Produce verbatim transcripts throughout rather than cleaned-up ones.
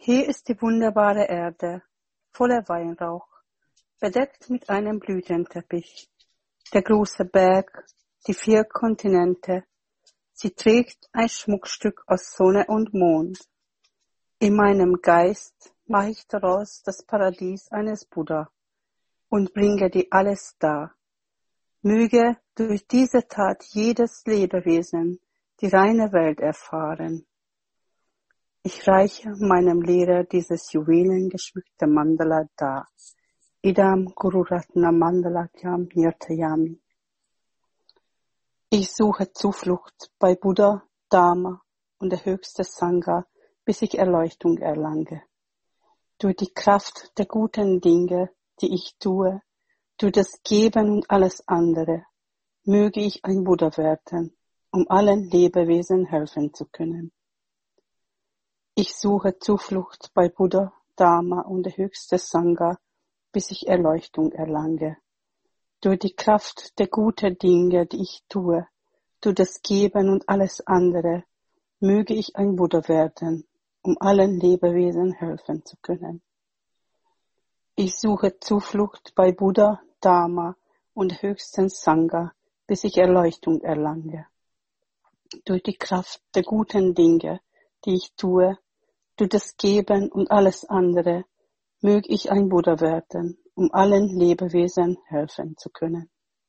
Hier ist die wunderbare Erde, voller Weihrauch, bedeckt mit einem Blütenteppich. Der große Berg, die vier Kontinente, sie trägt ein Schmuckstück aus Sonne und Mond. In meinem Geist mache ich daraus das Paradies eines Buddha und bringe dir alles dar. Möge durch diese Tat jedes Lebewesen die reine Welt erfahren. Ich reiche meinem Lehrer dieses juwelengeschmückte Mandala dar. Idam Guru Ratna Mandalakyam Nirtayami. Ich suche Zuflucht bei Buddha, Dharma und der höchste Sangha, bis ich Erleuchtung erlange. Durch die Kraft der guten Dinge, die ich tue, durch das Geben und alles andere, möge ich ein Buddha werden, um allen Lebewesen helfen zu können. Ich suche Zuflucht bei Buddha, Dharma und der höchste Sangha, bis ich Erleuchtung erlange. Durch die Kraft der guten Dinge, die ich tue, durch das Geben und alles andere, möge ich ein Buddha werden, um allen Lebewesen helfen zu können. Ich suche Zuflucht bei Buddha, Dharma und der höchsten Sangha, bis ich Erleuchtung erlange. Durch die Kraft der guten Dinge, die ich tue, durch das Geben und alles andere, möge ich ein Buddha werden, um allen Lebewesen helfen zu können.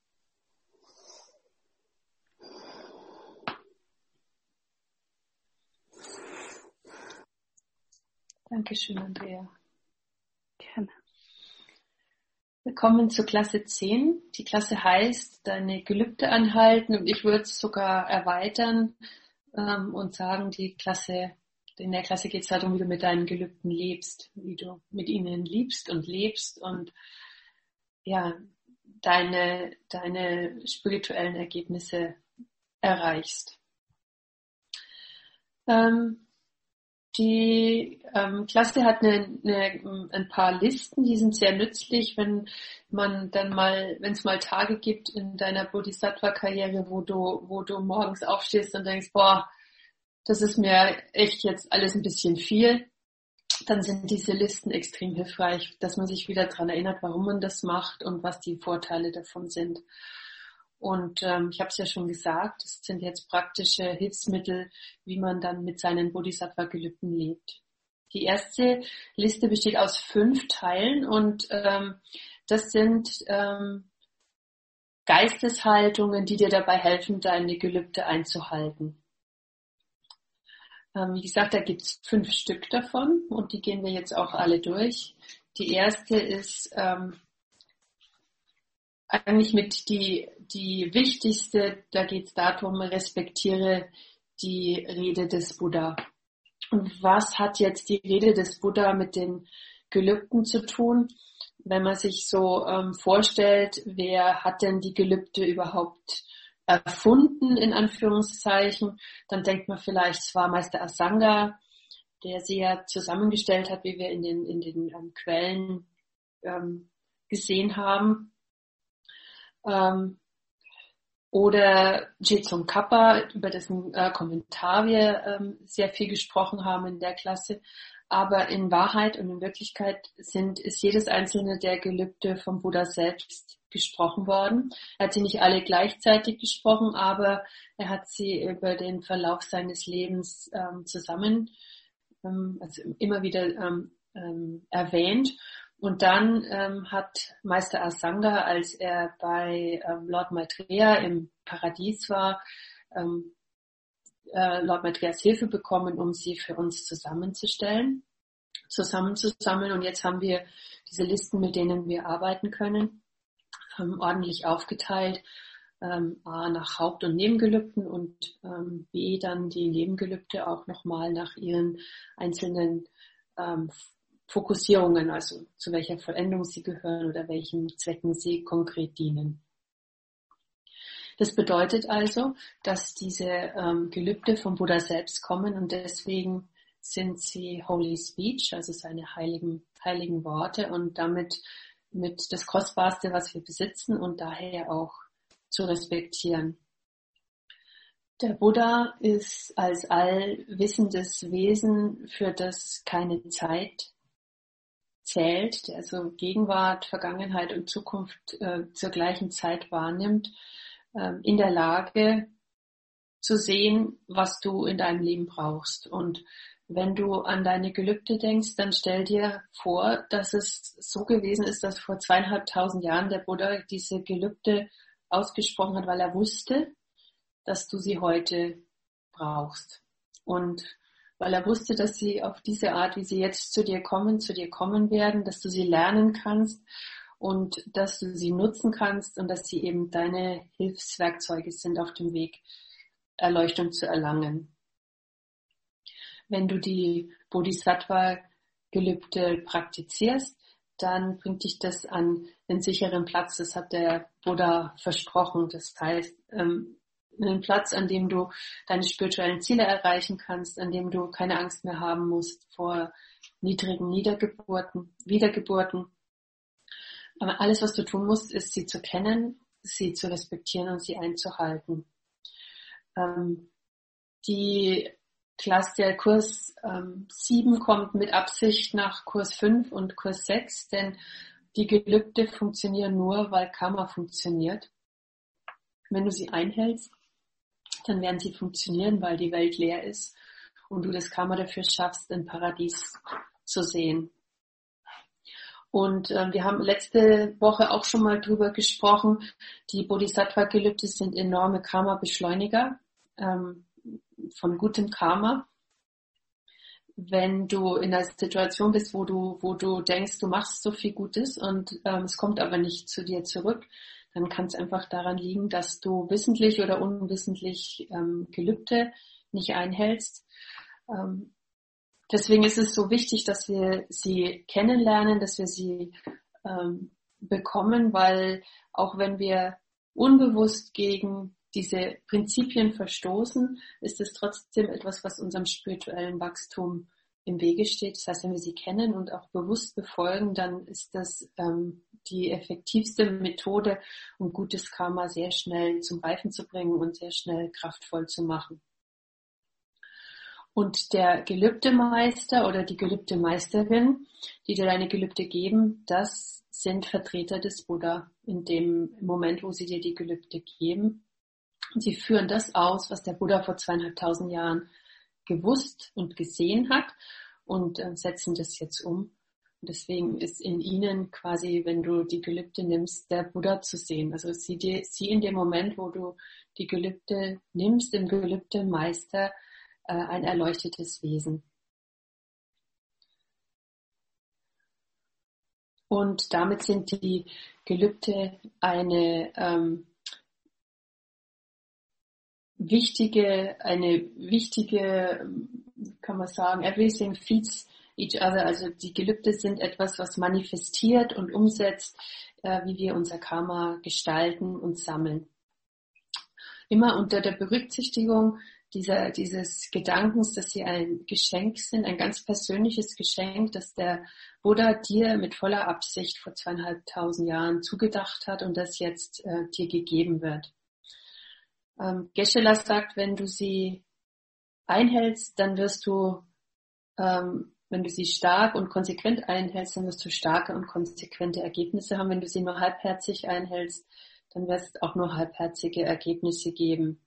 Dankeschön, Andrea. Gerne. Wir kommen zur Klasse zehn. Die Klasse heißt Deine Gelübde anhalten und ich würde es sogar erweitern ähm, und sagen, die Klasse, in der Klasse geht es darum, wie du mit deinen Gelübden lebst, wie du mit ihnen liebst und lebst und ja, deine, deine spirituellen Ergebnisse erreichst. Ähm, Die ähm, Klasse hat eine, eine, ein paar Listen, die sind sehr nützlich, wenn man dann mal, wenn es mal Tage gibt in deiner Bodhisattva-Karriere, wo du, wo du morgens aufstehst und denkst, boah, das ist mir echt jetzt alles ein bisschen viel, dann sind diese Listen extrem hilfreich, dass man sich wieder daran erinnert, warum man das macht und was die Vorteile davon sind. Und ähm, ich habe es ja schon gesagt, das sind jetzt praktische Hilfsmittel, wie man dann mit seinen Bodhisattva-Gelübden lebt. Die erste Liste besteht aus fünf Teilen und ähm, das sind ähm, Geisteshaltungen, die dir dabei helfen, deine Gelübde einzuhalten. Ähm, wie gesagt, da gibt es fünf Stück davon und die gehen wir jetzt auch alle durch. Die erste ist ähm, eigentlich mit die, die wichtigste, da geht es darum, respektiere die Rede des Buddha. Und was hat jetzt die Rede des Buddha mit den Gelübden zu tun? Wenn man sich so ähm, vorstellt, wer hat denn die Gelübde überhaupt erfunden, in Anführungszeichen, dann denkt man vielleicht, es war Meister Asanga, der sie ja zusammengestellt hat, wie wir in den, in den ähm, Quellen ähm, gesehen haben. Ähm, oder Jetsung Kappa, über dessen äh, Kommentar wir ähm, sehr viel gesprochen haben in der Klasse. Aber in Wahrheit und in Wirklichkeit sind, ist jedes einzelne der Gelübde vom Buddha selbst gesprochen worden. Er hat sie nicht alle gleichzeitig gesprochen, aber er hat sie über den Verlauf seines Lebens ähm, zusammen, ähm, also immer wieder ähm, ähm, erwähnt. Und dann ähm, hat Meister Asanga, als er bei ähm, Lord Maitreya im Paradies war, ähm, äh, Lord Maitreya's Hilfe bekommen, um sie für uns zusammenzustellen, zusammenzusammeln. Und jetzt haben wir diese Listen, mit denen wir arbeiten können, ähm, ordentlich aufgeteilt, ähm, A nach Haupt- und Nebengelübden und ähm, B dann die Nebengelübde auch nochmal nach ihren einzelnen ähm, Fokussierungen, also zu welcher Vollendung sie gehören oder welchen Zwecken sie konkret dienen. Das bedeutet also, dass diese ähm, Gelübde vom Buddha selbst kommen und deswegen sind sie Holy Speech, also seine heiligen, heiligen Worte und damit mit das Kostbarste, was wir besitzen und daher auch zu respektieren. Der Buddha ist als allwissendes Wesen, für das keine Zeit zählt, der also Gegenwart, Vergangenheit und Zukunft äh, zur gleichen Zeit wahrnimmt, äh, in der Lage zu sehen, was du in deinem Leben brauchst. Und wenn du an deine Gelübde denkst, dann stell dir vor, dass es so gewesen ist, dass vor zweieinhalbtausend Jahren der Buddha diese Gelübde ausgesprochen hat, weil er wusste, dass du sie heute brauchst. Und weil er wusste, dass sie auf diese Art, wie sie jetzt zu dir kommen, zu dir kommen werden, dass du sie lernen kannst und dass du sie nutzen kannst und dass sie eben deine Hilfswerkzeuge sind auf dem Weg, Erleuchtung zu erlangen. Wenn du die Bodhisattva-Gelübde praktizierst, dann bringt dich das an einen sicheren Platz. Das hat der Buddha versprochen. Das heißt, ähm, einen Platz, an dem du deine spirituellen Ziele erreichen kannst, an dem du keine Angst mehr haben musst vor niedrigen Niedergeburten, Wiedergeburten. Aber alles, was du tun musst, ist, sie zu kennen, sie zu respektieren und sie einzuhalten. Ähm, die Klasse, der Kurs ähm, sieben kommt mit Absicht nach Kurs fünf und Kurs sechs, denn die Gelübde funktionieren nur, weil Karma funktioniert. Wenn du sie einhältst, dann werden sie funktionieren, weil die Welt leer ist und du das Karma dafür schaffst, ein Paradies zu sehen. Und äh, wir haben letzte Woche auch schon mal drüber gesprochen, die Bodhisattva-Gelübde sind enorme Karma-Beschleuniger ähm, von gutem Karma. Wenn du in einer Situation bist, wo du, wo du denkst, du machst so viel Gutes und ähm, es kommt aber nicht zu dir zurück, dann kann es einfach daran liegen, dass du wissentlich oder unwissentlich ähm, Gelübde nicht einhältst. Ähm, deswegen ist es so wichtig, dass wir sie kennenlernen, dass wir sie ähm, bekommen, weil auch wenn wir unbewusst gegen diese Prinzipien verstoßen, ist es trotzdem etwas, was unserem spirituellen Wachstum im Wege steht. Das heißt, wenn wir sie kennen und auch bewusst befolgen, dann ist das ähm, die effektivste Methode, um gutes Karma sehr schnell zum Reifen zu bringen und sehr schnell kraftvoll zu machen. Und der Gelübdemeister oder die Gelübdemeisterin, die dir deine Gelübde geben, das sind Vertreter des Buddha in dem Moment, wo sie dir die Gelübde geben. Und sie führen das aus, was der Buddha vor zweieinhalbtausend Jahren gewusst und gesehen hat und äh, setzen das jetzt um. Und deswegen ist in ihnen quasi, wenn du die Gelübde nimmst, der Buddha zu sehen. Also sieh, dir, sieh in dem Moment, wo du die Gelübde nimmst, im Gelübdemeister äh, ein erleuchtetes Wesen. Und damit sind die Gelübde eine ähm, wichtige, eine wichtige, kann man sagen, everything feeds each other. Also die Gelübde sind etwas, was manifestiert und umsetzt, äh, wie wir unser Karma gestalten und sammeln. Immer unter der Berücksichtigung dieser, dieses Gedankens, dass sie ein Geschenk sind, ein ganz persönliches Geschenk, das der Buddha dir mit voller Absicht vor zweieinhalbtausend Jahren zugedacht hat und das jetzt äh, dir gegeben wird. Ähm, Geshe-la sagt, wenn du sie einhältst, dann wirst du, ähm, wenn du sie stark und konsequent einhältst, dann wirst du starke und konsequente Ergebnisse haben. Wenn du sie nur halbherzig einhältst, dann wird es auch nur halbherzige Ergebnisse geben.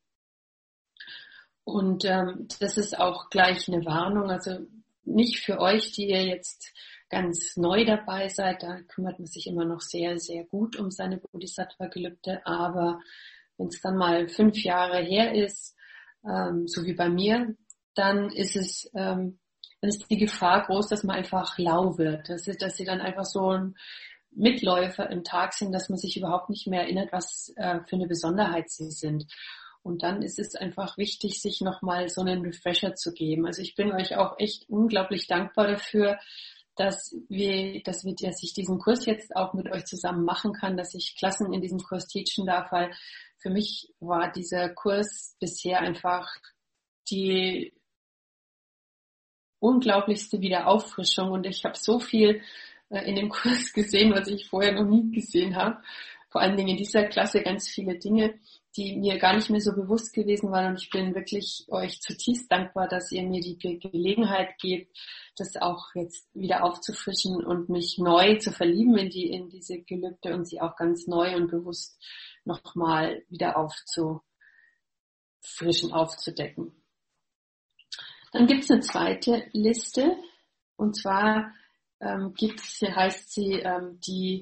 Und ähm, das ist auch gleich eine Warnung, also nicht für euch, die ihr jetzt ganz neu dabei seid, da kümmert man sich immer noch sehr, sehr gut um seine Bodhisattva-Gelübde, aber wenn es dann mal fünf Jahre her ist, ähm, so wie bei mir, dann ist es, ähm, dann ist die Gefahr groß, dass man einfach lau wird, dass, dass sie dann einfach so ein Mitläufer im Tag sind, dass man sich überhaupt nicht mehr erinnert, was äh, für eine Besonderheit sie sind. Und dann ist es einfach wichtig, sich nochmal so einen Refresher zu geben. Also ich bin euch auch echt unglaublich dankbar dafür, dass wir, dass wir, dass ich diesen Kurs jetzt auch mit euch zusammen machen kann, dass ich Klassen in diesem Kurs teachen darf, weil für mich war dieser Kurs bisher einfach die unglaublichste Wiederauffrischung und ich habe so viel in dem Kurs gesehen, was ich vorher noch nie gesehen habe. Vor allen Dingen in dieser Klasse ganz viele Dinge, die mir gar nicht mehr so bewusst gewesen waren. Und ich bin wirklich euch zutiefst dankbar, dass ihr mir die Gelegenheit gebt, das auch jetzt wieder aufzufrischen und mich neu zu verlieben in die, in diese Gelübde und sie auch ganz neu und bewusst nochmal wieder aufzufrischen, aufzudecken. Dann gibt es eine zweite Liste, und zwar ähm, gibt's, heißt sie ähm, die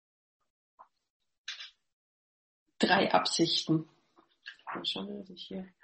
drei Absichten. Mal schauen, dass ich hier.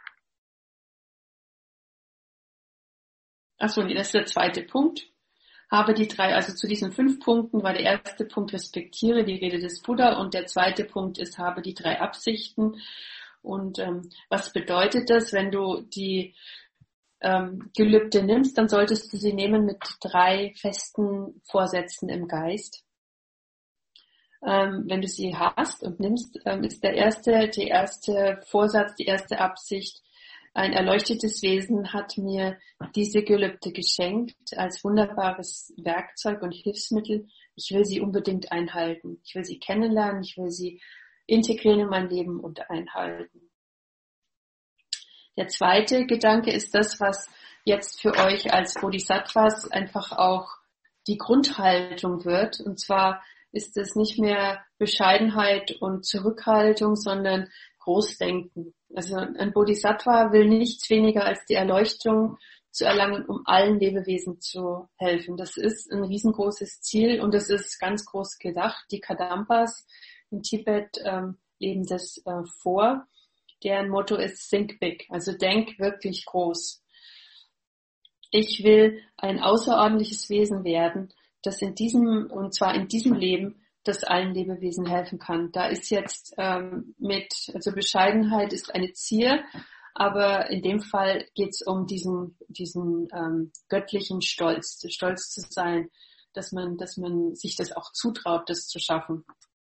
Achso, nee, das ist der zweite Punkt. Habe die drei, also zu diesen fünf Punkten war der erste Punkt, respektiere die Rede des Buddha, und der zweite Punkt ist, habe die drei Absichten. Und ähm, was bedeutet das, wenn du die ähm, Gelübde nimmst, dann solltest du sie nehmen mit drei festen Vorsätzen im Geist. Ähm, wenn du sie hast und nimmst, ähm, ist der erste, der erste Vorsatz, die erste Absicht: Ein erleuchtetes Wesen hat mir diese Gelübde geschenkt als wunderbares Werkzeug und Hilfsmittel. Ich will sie unbedingt einhalten. Ich will sie kennenlernen. Ich will sie integrieren in mein Leben und einhalten. Der zweite Gedanke ist das, was jetzt für euch als Bodhisattvas einfach auch die Grundhaltung wird. Und zwar ist es nicht mehr Bescheidenheit und Zurückhaltung, sondern Großdenken. Also ein Bodhisattva will nichts weniger als die Erleuchtung zu erlangen, um allen Lebewesen zu helfen. Das ist ein riesengroßes Ziel und das ist ganz groß gedacht. Die Kadampas in Tibet ähm, leben das äh, vor. Deren Motto ist Think Big, also denk wirklich groß. Ich will ein außerordentliches Wesen werden, das in diesem, und zwar in diesem Leben, das allen Lebewesen helfen kann. Da ist jetzt ähm, mit, also Bescheidenheit ist eine Zier, aber in dem Fall geht es um diesen, diesen ähm, göttlichen Stolz, stolz zu sein, dass man, dass man sich das auch zutraut, das zu schaffen.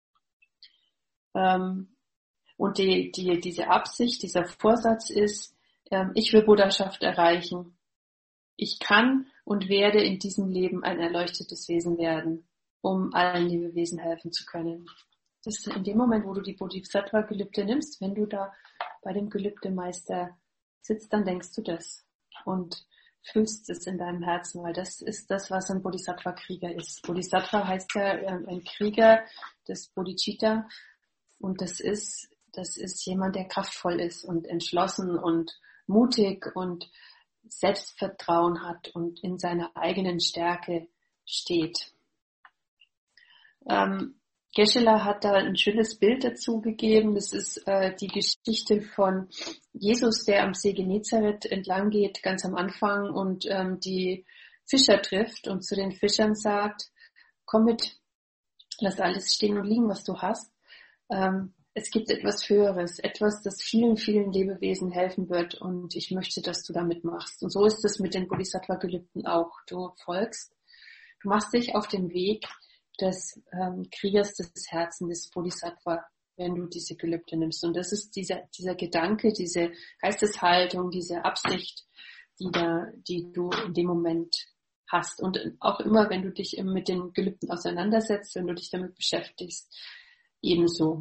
Ähm, und die, die, diese Absicht, dieser Vorsatz ist, ähm, ich will Buddhaschaft erreichen. Ich kann und werde in diesem Leben ein erleuchtetes Wesen werden, um allen Lebewesen helfen zu können. Das ist in dem Moment, wo du die Bodhisattva-Gelübde nimmst, wenn du da bei dem Gelübdemeister sitzt, dann denkst du das und fühlst es in deinem Herzen, weil das ist das, was ein Bodhisattva-Krieger ist. Bodhisattva heißt ja ein Krieger des Bodhicitta, und das ist, das ist jemand, der kraftvoll ist und entschlossen und mutig und Selbstvertrauen hat und in seiner eigenen Stärke steht. Ähm, Geshe-la hat da ein schönes Bild dazu gegeben. Das ist äh, die Geschichte von Jesus, der am See Genezareth entlang geht, ganz am Anfang, und ähm, die Fischer trifft und zu den Fischern sagt: Komm mit, lass alles stehen und liegen, was du hast. Ähm, es gibt etwas Höheres, etwas, das vielen, vielen Lebewesen helfen wird, und ich möchte, dass du da mitmachst. Und so ist es mit den Bodhisattva-Gelübden auch. Du folgst, du machst dich auf den Weg des ähm, Kriegers des Herzens, des Bodhisattva, wenn du diese Gelübde nimmst. Und das ist dieser, dieser Gedanke, diese Geisteshaltung, diese Absicht, die da, die du in dem Moment hast. Und auch immer, wenn du dich mit den Gelübden auseinandersetzt, wenn du dich damit beschäftigst, ebenso.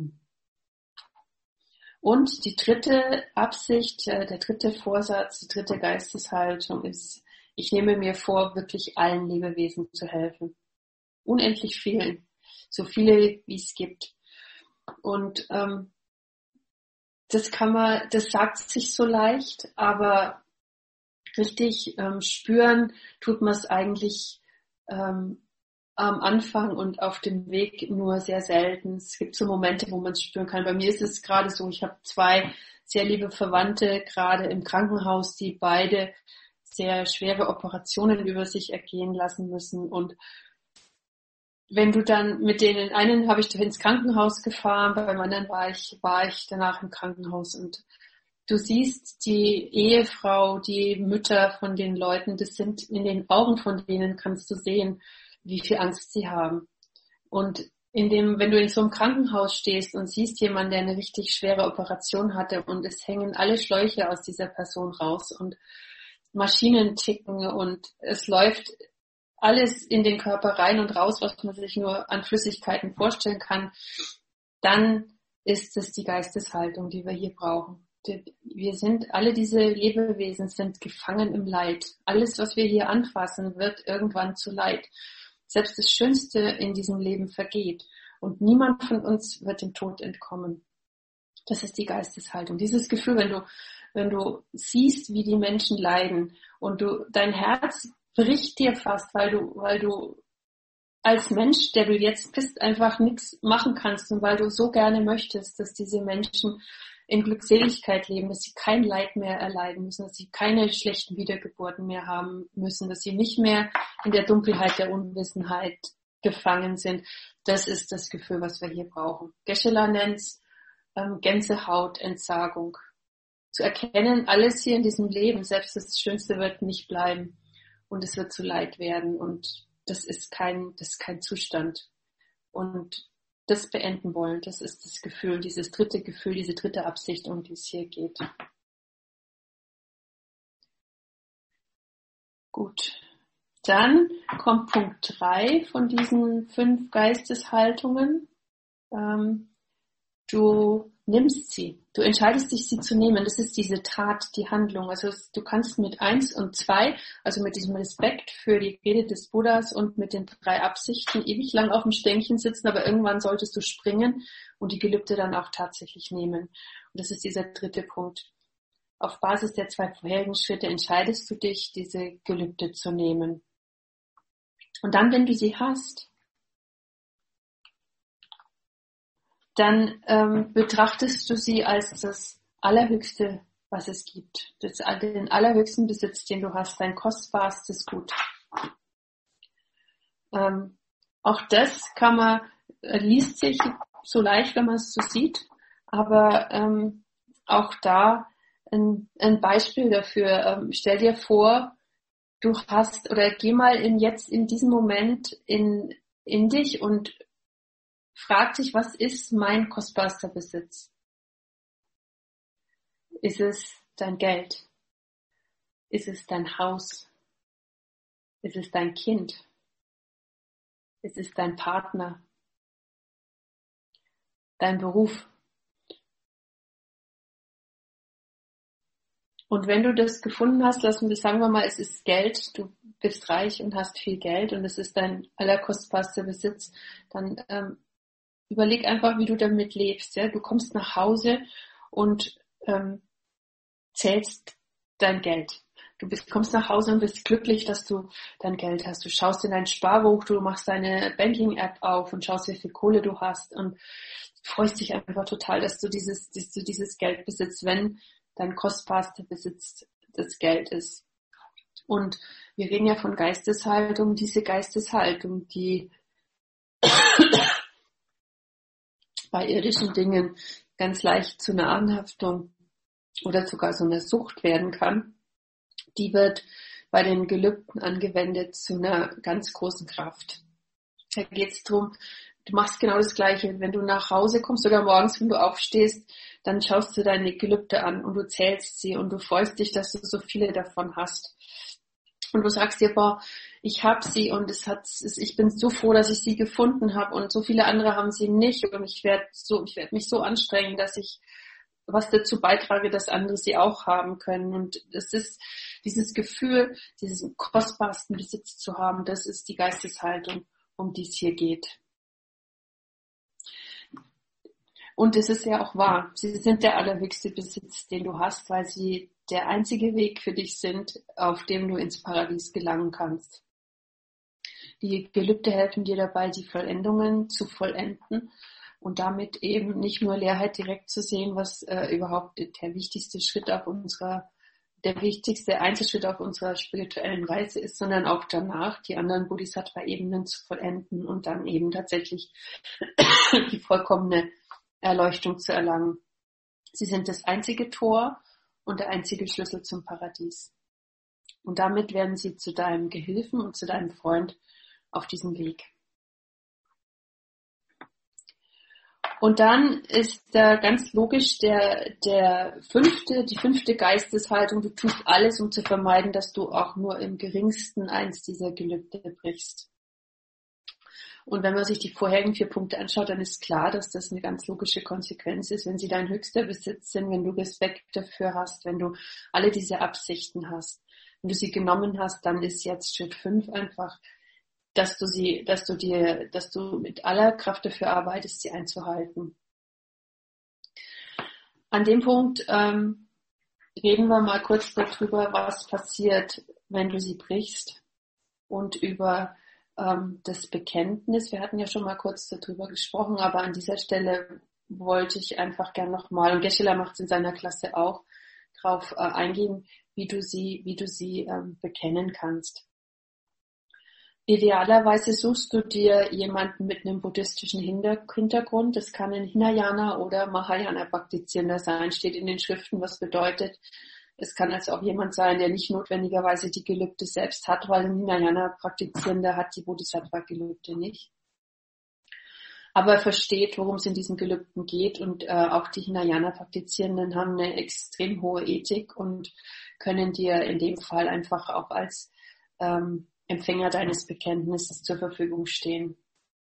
Und die dritte Absicht, der dritte Vorsatz, die dritte Geisteshaltung ist: Ich nehme mir vor, wirklich allen Lebewesen zu helfen. Unendlich vielen. So viele, wie es gibt. Und ähm, das kann man, das sagt sich so leicht, aber richtig ähm, spüren tut man es eigentlich ähm, am Anfang und auf dem Weg nur sehr selten. Es gibt so Momente, wo man es spüren kann. Bei mir ist es gerade so, ich habe zwei sehr liebe Verwandte gerade im Krankenhaus, die beide sehr schwere Operationen über sich ergehen lassen müssen. Und wenn du dann mit denen, einen habe ich doch ins Krankenhaus gefahren, beim anderen war ich, war ich danach im Krankenhaus, und du siehst die Ehefrau, die Mütter von den Leuten, das sind in den Augen von denen, kannst du sehen, wie viel Angst sie haben. Und in dem, wenn du in so einem Krankenhaus stehst und siehst jemanden, der eine richtig schwere Operation hatte, und es hängen alle Schläuche aus dieser Person raus und Maschinen ticken und es läuft alles in den Körper rein und raus, was man sich nur an Flüssigkeiten vorstellen kann, dann ist es die Geisteshaltung, die wir hier brauchen. Wir sind, alle diese Lebewesen sind gefangen im Leid. Alles, was wir hier anfassen, wird irgendwann zu Leid. Selbst das Schönste in diesem Leben vergeht. Und niemand von uns wird dem Tod entkommen. Das ist die Geisteshaltung. Dieses Gefühl, wenn du, wenn du siehst, wie die Menschen leiden und du, dein Herz bricht dir fast, weil du, weil du als Mensch, der du jetzt bist, einfach nichts machen kannst und weil du so gerne möchtest, dass diese Menschen in Glückseligkeit leben, dass sie kein Leid mehr erleiden müssen, dass sie keine schlechten Wiedergeburten mehr haben müssen, dass sie nicht mehr in der Dunkelheit der Unwissenheit gefangen sind. Das ist das Gefühl, was wir hier brauchen. Geshe-la nennt es ähm, Gänsehaut, Entsagung. Zu erkennen, alles hier in diesem Leben, selbst das Schönste wird nicht bleiben und es wird zu Leid werden und das ist kein, das ist kein Zustand. Und das beenden wollen, das ist das Gefühl, dieses dritte Gefühl, diese dritte Absicht, um die es hier geht. Gut. Dann kommt Punkt drei von diesen fünf Geisteshaltungen. Ähm, du nimmst sie. Du entscheidest dich, sie zu nehmen. Das ist diese Tat, die Handlung. Also du kannst mit eins und zwei, also mit diesem Respekt für die Rede des Buddhas und mit den drei Absichten ewig lang auf dem Stängchen sitzen, aber irgendwann solltest du springen und die Gelübde dann auch tatsächlich nehmen. Und das ist dieser dritte Punkt. Auf Basis der zwei vorherigen Schritte entscheidest du dich, diese Gelübde zu nehmen. Und dann, wenn du sie hast, dann ähm, betrachtest du sie als das Allerhöchste, was es gibt. Das, den allerhöchsten Besitz, den du hast, dein kostbarstes Gut. Ähm, auch das kann man, äh, liest sich so leicht, wenn man es so sieht, aber ähm, auch da ein, ein Beispiel dafür. Ähm, stell dir vor, du hast, oder geh mal in jetzt in diesem Moment in, in dich und frag dich, was ist mein kostbarster Besitz? Ist es dein Geld? Ist es dein Haus? Ist es dein Kind? Ist es dein Partner? Dein Beruf? Und wenn du das gefunden hast, lassen wir, sagen wir mal, es ist Geld, du bist reich und hast viel Geld und es ist dein allerkostbarster Besitz, dann ähm, überleg einfach, wie du damit lebst. Ja? Du kommst nach Hause und ähm, zählst dein Geld. Du bist, kommst nach Hause und bist glücklich, dass du dein Geld hast. Du schaust in dein Sparbuch, du machst deine Banking-App auf und schaust, wie viel Kohle du hast und freust dich einfach total, dass du dieses, dass du dieses Geld besitzt, wenn dein kostbarster Besitz das Geld ist. Und wir reden ja von Geisteshaltung, diese Geisteshaltung, die bei irdischen Dingen ganz leicht zu einer Anhaftung oder sogar so einer Sucht werden kann, die wird bei den Gelübden angewendet zu einer ganz großen Kraft. Da geht es darum, du machst genau das Gleiche. Wenn du nach Hause kommst oder morgens, wenn du aufstehst, dann schaust du deine Gelübde an und du zählst sie und du freust dich, dass du so viele davon hast. Und du sagst dir, boah, ich habe sie und es hat, es, ich bin so froh, dass ich sie gefunden habe und so viele andere haben sie nicht und ich werde so, ich werde mich so anstrengen, dass ich was dazu beitrage, dass andere sie auch haben können. Und es ist dieses Gefühl, diesen kostbarsten Besitz zu haben, das ist die Geisteshaltung, um die es hier geht. Und es ist ja auch wahr. Sie sind der allerhöchste Besitz, den du hast, weil sie der einzige Weg für dich sind, auf dem du ins Paradies gelangen kannst. Die Gelübde helfen dir dabei, die Vollendungen zu vollenden und damit eben nicht nur Leerheit direkt zu sehen, was äh, überhaupt der wichtigste Schritt auf unserer, der wichtigste Einzelschritt auf unserer spirituellen Reise ist, sondern auch danach die anderen Bodhisattva-Ebenen zu vollenden und dann eben tatsächlich die vollkommene Erleuchtung zu erlangen. Sie sind das einzige Tor und der einzige Schlüssel zum Paradies. Und damit werden sie zu deinem Gehilfen und zu deinem Freund auf diesem Weg. Und dann ist da ganz logisch der, der fünfte, die fünfte Geisteshaltung, du tust alles, um zu vermeiden, dass du auch nur im geringsten eins dieser Gelübde brichst. Und wenn man sich die vorherigen vier Punkte anschaut, dann ist klar, dass das eine ganz logische Konsequenz ist, wenn sie dein höchster Besitz sind, wenn du Respekt dafür hast, wenn du alle diese Absichten hast. Wenn du sie genommen hast, dann ist jetzt Schritt fünf einfach, dass du sie, dass du dir, dass du mit aller Kraft dafür arbeitest, sie einzuhalten. An dem Punkt ähm, reden wir mal kurz darüber, was passiert, wenn du sie brichst, und über ähm, das Bekenntnis. Wir hatten ja schon mal kurz darüber gesprochen, aber an dieser Stelle wollte ich einfach gern nochmal, und Geshe-la macht es in seiner Klasse auch, drauf äh, eingehen, wie du sie, wie du sie ähm, bekennen kannst. Idealerweise suchst du dir jemanden mit einem buddhistischen Hintergrund. Das kann ein Hinayana oder Mahayana Praktizierender sein, steht in den Schriften, was bedeutet. Es kann also auch jemand sein, der nicht notwendigerweise die Gelübde selbst hat, weil ein Hinayana Praktizierender hat die Bodhisattva-Gelübde nicht. Aber er versteht, worum es in diesen Gelübden geht, und äh, auch die Hinayana Praktizierenden haben eine extrem hohe Ethik und können dir in dem Fall einfach auch als ähm, Empfänger deines Bekenntnisses zur Verfügung stehen.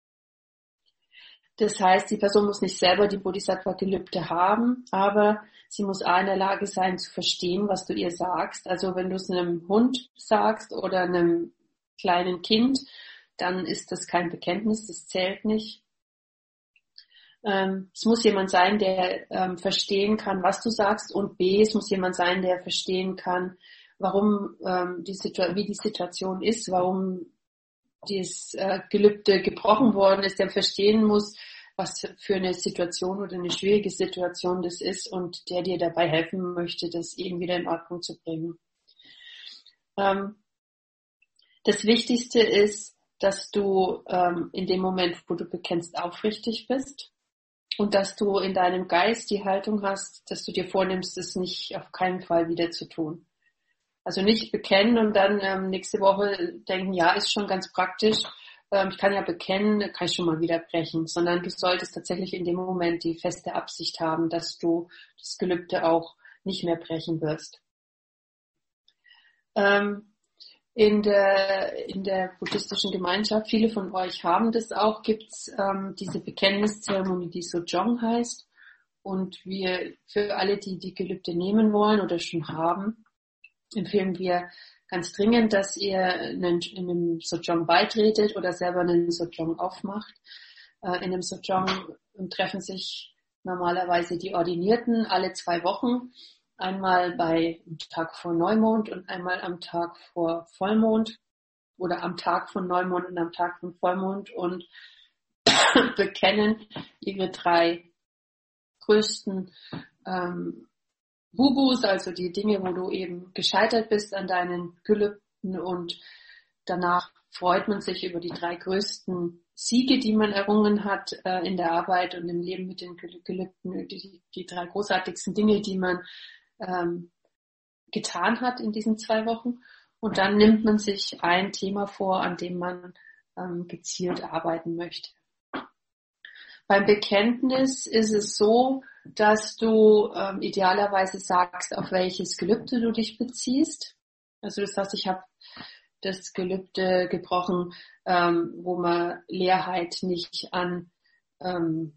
Das heißt, die Person muss nicht selber die Bodhisattva-Gelübde haben, aber sie muss A in der Lage sein zu verstehen, was du ihr sagst. Also wenn du es einem Hund sagst oder einem kleinen Kind, dann ist das kein Bekenntnis, das zählt nicht. Ähm, es muss jemand sein, der ähm, verstehen kann, was du sagst, und B, es muss jemand sein, der verstehen kann, warum ähm, die Situ- wie die Situation ist, warum dieses äh, Gelübde gebrochen worden ist, der verstehen muss, was für eine Situation oder eine schwierige Situation das ist, und der dir dabei helfen möchte, das eben wieder in Ordnung zu bringen. Ähm, das Wichtigste ist, dass du ähm, in dem Moment, wo du bekennst, aufrichtig bist, und dass du in deinem Geist die Haltung hast, dass du dir vornimmst, es nicht auf keinen Fall wieder zu tun. Also nicht bekennen und dann ähm, nächste Woche denken, ja, ist schon ganz praktisch, ähm, ich kann ja bekennen, kann ich schon mal wieder brechen, sondern du solltest tatsächlich in dem Moment die feste Absicht haben, dass du das Gelübde auch nicht mehr brechen wirst. Ähm, in der, in der buddhistischen Gemeinschaft, viele von euch haben das auch, gibt's ähm, diese Bekenntniszeremonie, die Sojong heißt, und wir, für alle, die die Gelübde nehmen wollen oder schon haben, empfehlen wir ganz dringend, dass ihr einen, in einem Sojong beitretet oder selber einen Sojong aufmacht. Äh, in einem Sojong treffen sich normalerweise die Ordinierten alle zwei Wochen, einmal bei am Tag vor Neumond und einmal am Tag vor Vollmond, oder am Tag von Neumond und am Tag von Vollmond, und bekennen ihre drei größten ähm, Bubus, also die Dinge, wo du eben gescheitert bist an deinen Gelübden, und danach freut man sich über die drei größten Siege, die man errungen hat äh, in der Arbeit und im Leben mit den Gelübden, die, die drei großartigsten Dinge, die man ähm, getan hat in diesen zwei Wochen. Und dann nimmt man sich ein Thema vor, an dem man ähm, gezielt arbeiten möchte. Beim Bekenntnis ist es so, dass du ähm, idealerweise sagst, auf welches Gelübde du dich beziehst. Also du sagst, ich habe das Gelübde gebrochen, ähm, wo man Leerheit nicht an ähm,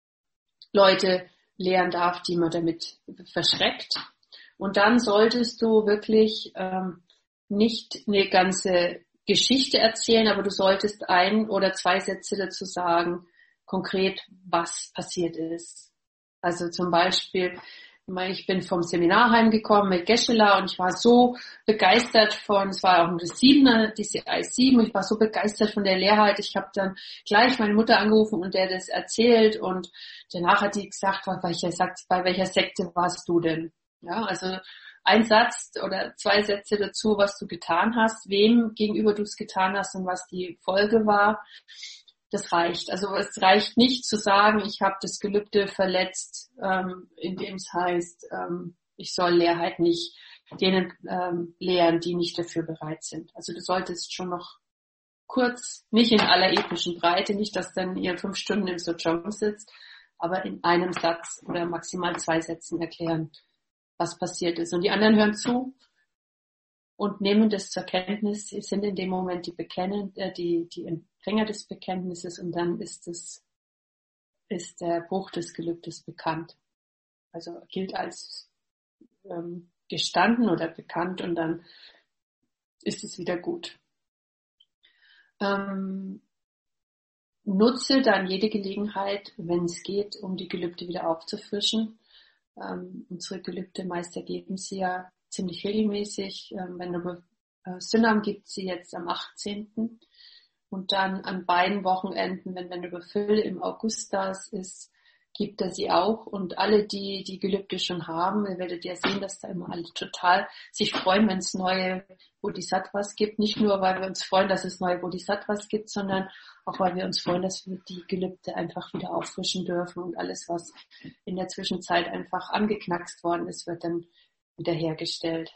Leute lehren darf, die man damit verschreckt. Und dann solltest du wirklich ähm, nicht eine ganze Geschichte erzählen, aber du solltest ein oder zwei Sätze dazu sagen, konkret, was passiert ist. Also zum Beispiel, ich bin vom Seminar heimgekommen mit Geshe-la und ich war so begeistert von, es war auch nur das Siebener, die C I sieben, und ich war so begeistert von der Lehrheit. Ich habe dann gleich meine Mutter angerufen und der das erzählt, und danach hat die gesagt, bei welcher, bei welcher Sekte warst du denn? Ja, also ein Satz oder zwei Sätze dazu, was du getan hast, wem gegenüber du es getan hast und was die Folge war. Das reicht. Also es reicht nicht zu sagen, ich habe das Gelübde verletzt, ähm, indem es heißt, ähm, ich soll Lehrheit nicht denen ähm, lehren, die nicht dafür bereit sind. Also du solltest schon noch kurz, nicht in aller epischen Breite, nicht, dass dann ihr fünf Stunden im Sojong sitzt, aber in einem Satz oder maximal zwei Sätzen erklären, was passiert ist. Und die anderen hören zu und nehmen das zur Kenntnis. Sie sind in dem Moment die Bekennen, äh, die, die Empfänger des Bekenntnisses und dann ist es, ist der Bruch des Gelübdes bekannt. Also gilt als ähm, gestanden oder bekannt und dann ist es wieder gut. Ähm, nutze dann jede Gelegenheit, wenn es geht, um die Gelübde wieder aufzufrischen. Ähm, unsere Gelübde meist ergeben sie ja ziemlich regelmäßig. Ähm, wenn du äh, Synam gibt sie jetzt am achtzehnten und dann an beiden Wochenenden, wenn wenn du Befüll im August das ist, gibt er sie auch. Und alle, die die Gelübde schon haben, ihr werdet ja sehen, dass da immer alle total sich freuen, wenn es neue Bodhisattvas gibt. Nicht nur, weil wir uns freuen, dass es neue Bodhisattvas gibt, sondern auch, weil wir uns freuen, dass wir die Gelübde einfach wieder auffrischen dürfen. Und alles, was in der Zwischenzeit einfach angeknackst worden ist, wird dann wiederhergestellt.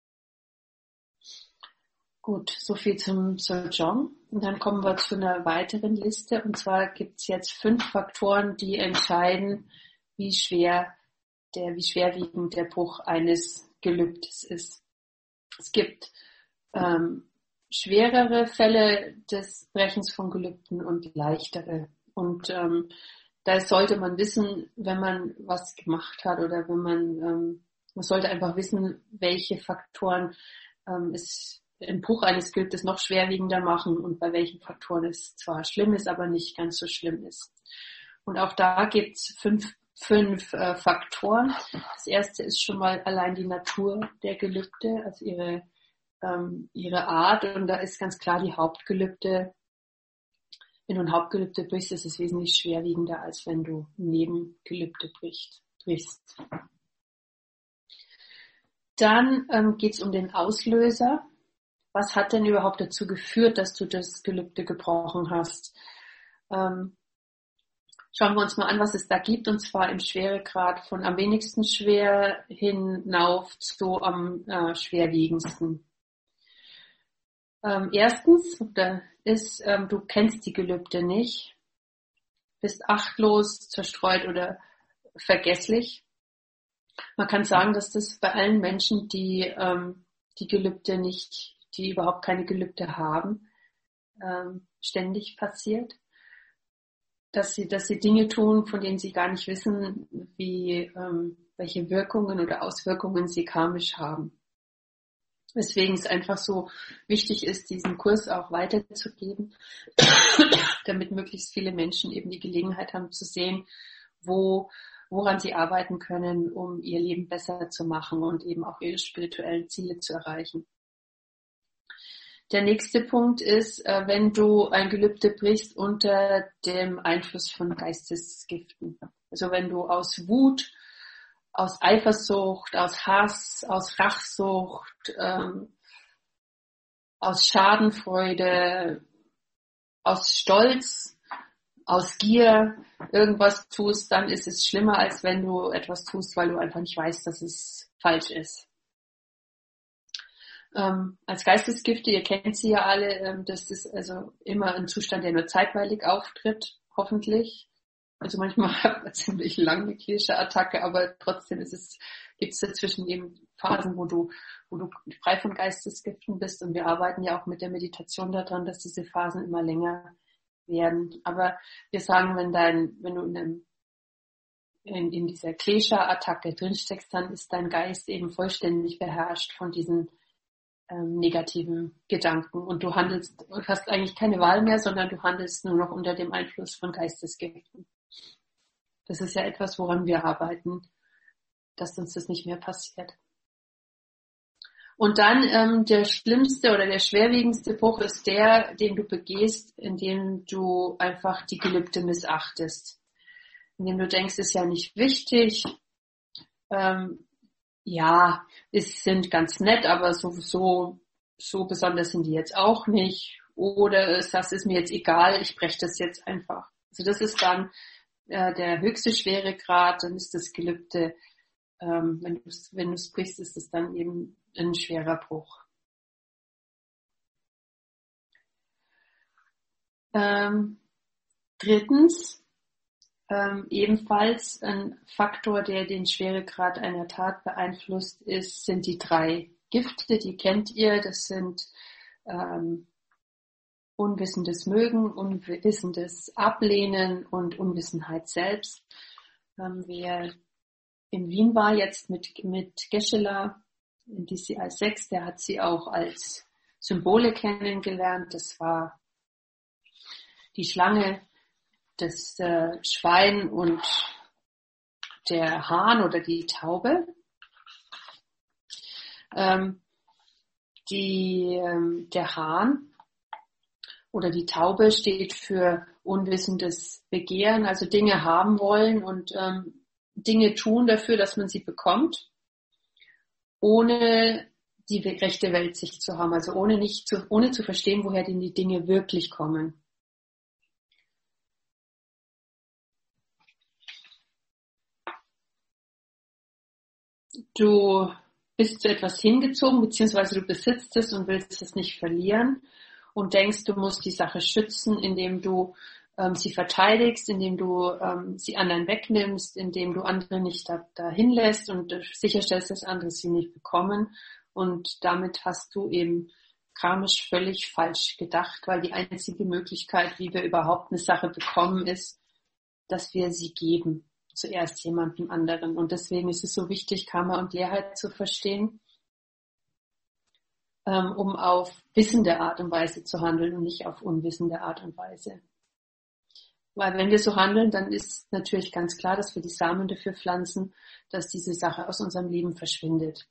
Gut, soviel zum Sojong. Und dann kommen wir zu einer weiteren Liste. Und zwar gibt es jetzt fünf Faktoren, die entscheiden, wie schwer der, wie schwerwiegend der Bruch eines Gelübdes ist. Es gibt ähm, schwerere Fälle des Brechens von Gelübden und leichtere. Und ähm, da sollte man wissen, wenn man was gemacht hat oder wenn man, ähm, man sollte einfach wissen, welche Faktoren ähm, es den Bruch eines Gelübdes noch schwerwiegender machen und bei welchen Faktoren es zwar schlimm ist, aber nicht ganz so schlimm ist. Und auch da gibt es fünf, fünf äh, Faktoren. Das erste ist schon mal allein die Natur der Gelübde, also ihre, ähm, ihre Art. Und da ist ganz klar die Hauptgelübde. Wenn du ein Hauptgelübde brichst, ist es wesentlich schwerwiegender, als wenn du ein Nebengelübde brichst. brichst. Dann ähm, geht es um den Auslöser. Was hat denn überhaupt dazu geführt, dass du das Gelübde gebrochen hast? Ähm, schauen wir uns mal an, was es da gibt, und zwar im Schweregrad von am wenigsten schwer hinauf zu am äh, schwerwiegendsten. Ähm, erstens da ist, ähm, du kennst die Gelübde nicht, bist achtlos, zerstreut oder vergesslich. Man kann sagen, dass das bei allen Menschen, die ähm, die Gelübde nicht die überhaupt keine Gelübde haben, ähm, ständig passiert. Dass sie, dass sie Dinge tun, von denen sie gar nicht wissen, wie, ähm, welche Wirkungen oder Auswirkungen sie karmisch haben. Weswegen es einfach so wichtig ist, diesen Kurs auch weiterzugeben, damit möglichst viele Menschen eben die Gelegenheit haben zu sehen, wo, woran sie arbeiten können, um ihr Leben besser zu machen und eben auch ihre spirituellen Ziele zu erreichen. Der nächste Punkt ist, wenn du ein Gelübde brichst unter dem Einfluss von Geistesgiften. Also wenn du aus Wut, aus Eifersucht, aus Hass, aus Rachsucht, ähm, aus Schadenfreude, aus Stolz, aus Gier irgendwas tust, dann ist es schlimmer, als wenn du etwas tust, weil du einfach nicht weißt, dass es falsch ist. Ähm, als Geistesgifte, ihr kennt sie ja alle, ähm, das ist also immer ein Zustand, der nur zeitweilig auftritt, hoffentlich. Also manchmal hat man ziemlich lange eine Klischeeattacke, aber trotzdem ist es, gibt es dazwischen eben Phasen, wo du, wo du frei von Geistesgiften bist, und wir arbeiten ja auch mit der Meditation daran, dass diese Phasen immer länger werden. Aber wir sagen, wenn dein, wenn du in einem in, in dieser Klesha-Attacke drinsteckst, dann ist dein Geist eben vollständig beherrscht von diesen ähm, negativen Gedanken, und du handelst, du hast eigentlich keine Wahl mehr, sondern du handelst nur noch unter dem Einfluss von Geistesgiften. Das ist ja etwas, woran wir arbeiten, dass uns das nicht mehr passiert. Und dann ähm, der schlimmste oder der schwerwiegendste Bruch ist der, den du begehst, indem du einfach die Gelübde missachtest. Indem du denkst, es ist ja nicht wichtig, ähm, ja, es sind ganz nett, aber so, so, so besonders sind die jetzt auch nicht. Oder es, das ist mir jetzt egal, ich breche das jetzt einfach. Also das ist dann äh, der höchste Schweregrad, dann ist das Gelübde, ähm, wenn du es wenn du es brichst, ist es dann eben ein schwerer Bruch. Ähm, drittens, ähm, ebenfalls ein Faktor, der den Schweregrad einer Tat beeinflusst, ist, sind die drei Gifte, die kennt ihr, das sind ähm, unwissendes Mögen, unwissendes Ablehnen und Unwissenheit selbst. Ähm, wer in Wien war jetzt mit, mit Geshe-la, die sie als sechs, der hat sie auch als Symbole kennengelernt. Das war die Schlange, das äh, Schwein und der Hahn oder die Taube. Ähm, die, ähm, der Hahn oder die Taube steht für unwissendes Begehren, also Dinge haben wollen und ähm, Dinge tun dafür, dass man sie bekommt, ohne die rechte Weltsicht zu haben, also ohne nicht zu, ohne zu verstehen, woher denn die Dinge wirklich kommen. Du bist zu etwas hingezogen, beziehungsweise du besitzt es und willst es nicht verlieren und denkst, du musst die Sache schützen, indem du ähm, sie verteidigst, indem du ähm, sie anderen wegnimmst, indem du andere nicht da, dahin lässt und äh, sicherstellst, dass andere sie nicht bekommen. Und damit hast du eben karmisch völlig falsch gedacht, weil die einzige Möglichkeit, wie wir überhaupt eine Sache bekommen, ist, dass wir sie geben. Zuerst jemandem anderen. Und deswegen ist es so wichtig, Karma und Leerheit zu verstehen, ähm, um auf wissende Art und Weise zu handeln und nicht auf unwissende Art und Weise. Weil wenn wir so handeln, dann ist natürlich ganz klar, dass wir die Samen dafür pflanzen, dass diese Sache aus unserem Leben verschwindet.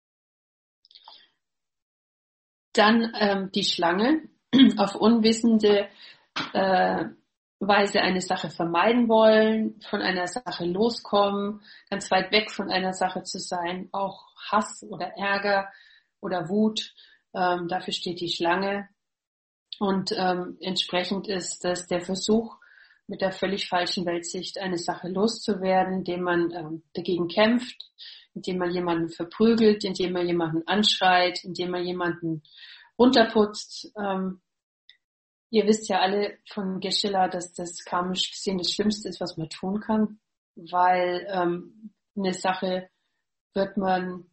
Dann ähm, die Schlange, auf unwissende äh, Weise eine Sache vermeiden wollen, von einer Sache loskommen, ganz weit weg von einer Sache zu sein, auch Hass oder Ärger oder Wut, ähm, dafür steht die Schlange. Und ähm, entsprechend ist das der Versuch, mit der völlig falschen Weltsicht eine Sache loszuwerden, indem man ähm, dagegen kämpft, indem man jemanden verprügelt, indem man jemanden anschreit, indem man jemanden runterputzt. Ähm, Ihr wisst ja alle von Geshe-la, dass das karmisch gesehen das Schlimmste ist, was man tun kann, weil ähm, eine Sache wird man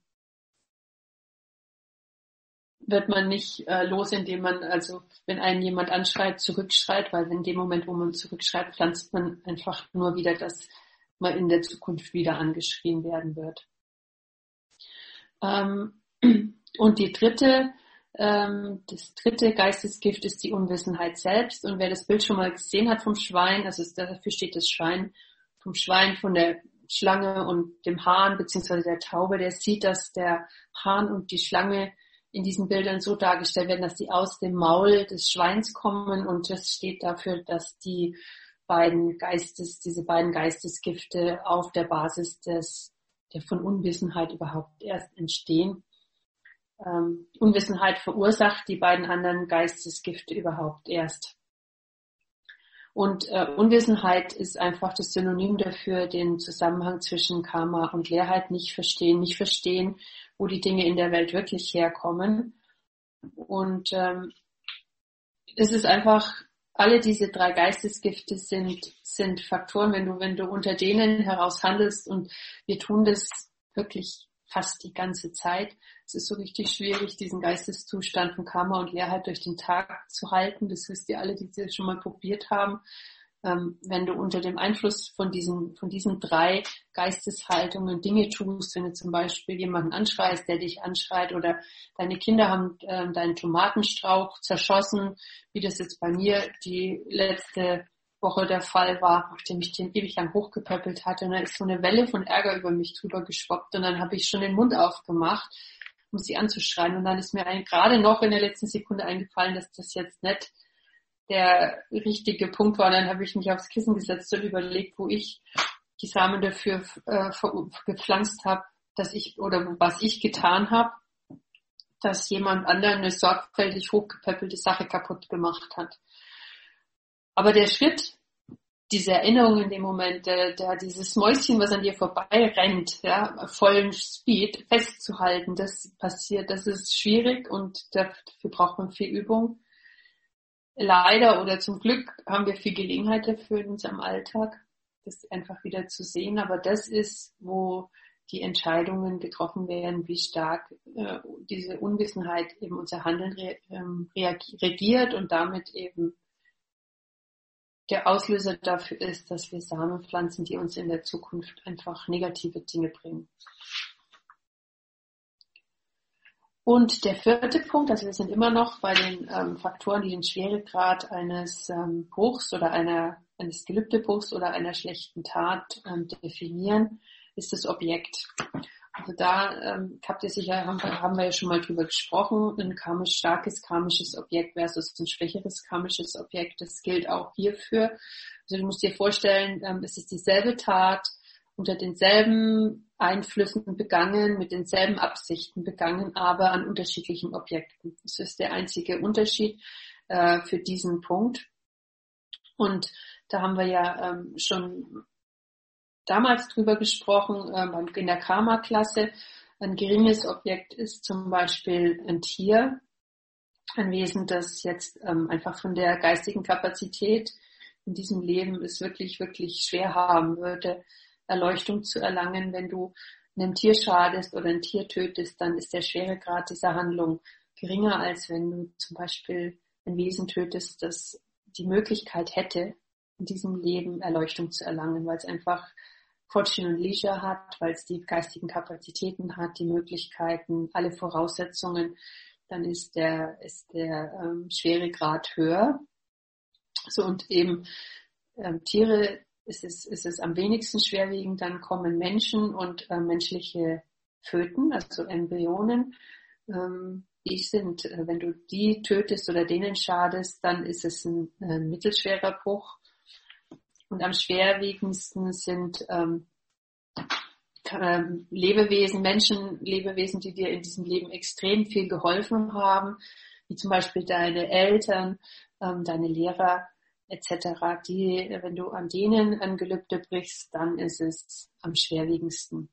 wird man nicht äh, los, indem man, also wenn einen jemand anschreit, zurückschreit, weil in dem Moment, wo man zurückschreit, pflanzt man einfach nur wieder, dass man in der Zukunft wieder angeschrien werden wird. Ähm, und die dritte Das dritte Geistesgift ist die Unwissenheit selbst. Und wer das Bild schon mal gesehen hat vom Schwein, also dafür steht das Schwein, vom Schwein, von der Schlange und dem Hahn beziehungsweise der Taube, der sieht, dass der Hahn und die Schlange in diesen Bildern so dargestellt werden, dass die aus dem Maul des Schweins kommen. Und das steht dafür, dass die beiden Geistes, diese beiden Geistesgifte auf der Basis des, der von Unwissenheit überhaupt erst entstehen. Ähm, Unwissenheit verursacht die beiden anderen Geistesgifte überhaupt erst. Und äh, Unwissenheit ist einfach das Synonym dafür, den Zusammenhang zwischen Karma und Leerheit nicht verstehen, nicht verstehen, wo die Dinge in der Welt wirklich herkommen. Und ähm, es ist einfach, alle diese drei Geistesgifte sind, sind Faktoren, wenn du, wenn du unter denen heraus handelst, und wir tun das wirklich fast die ganze Zeit. Es ist so richtig schwierig, diesen Geisteszustand von Karma und Leerheit durch den Tag zu halten. Das wisst ihr alle, die das schon mal probiert haben. Ähm, wenn du unter dem Einfluss von diesen, von diesen drei Geisteshaltungen Dinge tust, wenn du zum Beispiel jemanden anschreist, der dich anschreit, oder deine Kinder haben äh, deinen Tomatenstrauch zerschossen, wie das jetzt bei mir die letzte Woche der Fall war, nachdem ich den ewig lang hochgepöppelt hatte, und dann ist so eine Welle von Ärger über mich drüber geschwappt, und dann habe ich schon den Mund aufgemacht, um sie anzuschreien, und dann ist mir ein, gerade noch in der letzten Sekunde eingefallen, dass das jetzt nicht der richtige Punkt war. Dann habe ich mich aufs Kissen gesetzt und überlegt, wo ich die Samen dafür äh, gepflanzt habe, dass ich, oder was ich getan habe, dass jemand anderen eine sorgfältig hochgepöppelte Sache kaputt gemacht hat. Aber der Schritt, diese Erinnerung in dem Moment, der, der, dieses Mäuschen, was an dir vorbei rennt, ja, vollen Speed festzuhalten, das passiert, das ist schwierig, und dafür braucht man viel Übung. Leider oder zum Glück haben wir viel Gelegenheit dafür in unserem Alltag, das einfach wieder zu sehen. Aber das ist, wo die Entscheidungen getroffen werden, wie stark äh, diese Unwissenheit eben unser Handeln re, ähm, regiert und damit eben der Auslöser dafür ist, dass wir Samen pflanzen, die uns in der Zukunft einfach negative Dinge bringen. Und der vierte Punkt, also wir sind immer noch bei den ähm, Faktoren, die den Schweregrad eines ähm, Bruchs oder einer, eines Gelübdebruchs oder einer schlechten Tat ähm, definieren, ist das Objekt. Also da ähm, habt ihr sicher, haben, haben wir ja schon mal drüber gesprochen, ein karmisch starkes karmisches Objekt versus ein schwächeres karmisches Objekt. Das gilt auch hierfür. Also du musst dir vorstellen, ähm, es ist dieselbe Tat, unter denselben Einflüssen begangen, mit denselben Absichten begangen, aber an unterschiedlichen Objekten. Das ist der einzige Unterschied äh, für diesen Punkt. Und da haben wir ja ähm, schon damals drüber gesprochen, ähm, in der Karma-Klasse. Ein geringes Objekt ist zum Beispiel ein Tier, ein Wesen, das jetzt ähm, einfach von der geistigen Kapazität in diesem Leben es wirklich, wirklich schwer haben würde, Erleuchtung zu erlangen. Wenn du einem Tier schadest oder ein Tier tötest, dann ist der Schweregrad dieser Handlung geringer, als wenn du zum Beispiel ein Wesen tötest, das die Möglichkeit hätte, in diesem Leben Erleuchtung zu erlangen, weil es einfach Fortune und Leisure hat, weil es die geistigen Kapazitäten hat, die Möglichkeiten, alle Voraussetzungen, dann ist der, ist der ähm, Schweregrad höher. So, und eben ähm, Tiere ist es, ist es am wenigsten schwerwiegend, dann kommen Menschen und äh, menschliche Föten, also Embryonen. Ähm, die sind, äh, wenn du die tötest oder denen schadest, dann ist es ein, ein mittelschwerer Bruch. Und am schwerwiegendsten sind ähm, ähm, Lebewesen, Menschen, Lebewesen, die dir in diesem Leben extrem viel geholfen haben, wie zum Beispiel deine Eltern, ähm, deine Lehrer et cetera. Die, wenn du an denen ein Gelübde brichst, dann ist es am schwerwiegendsten.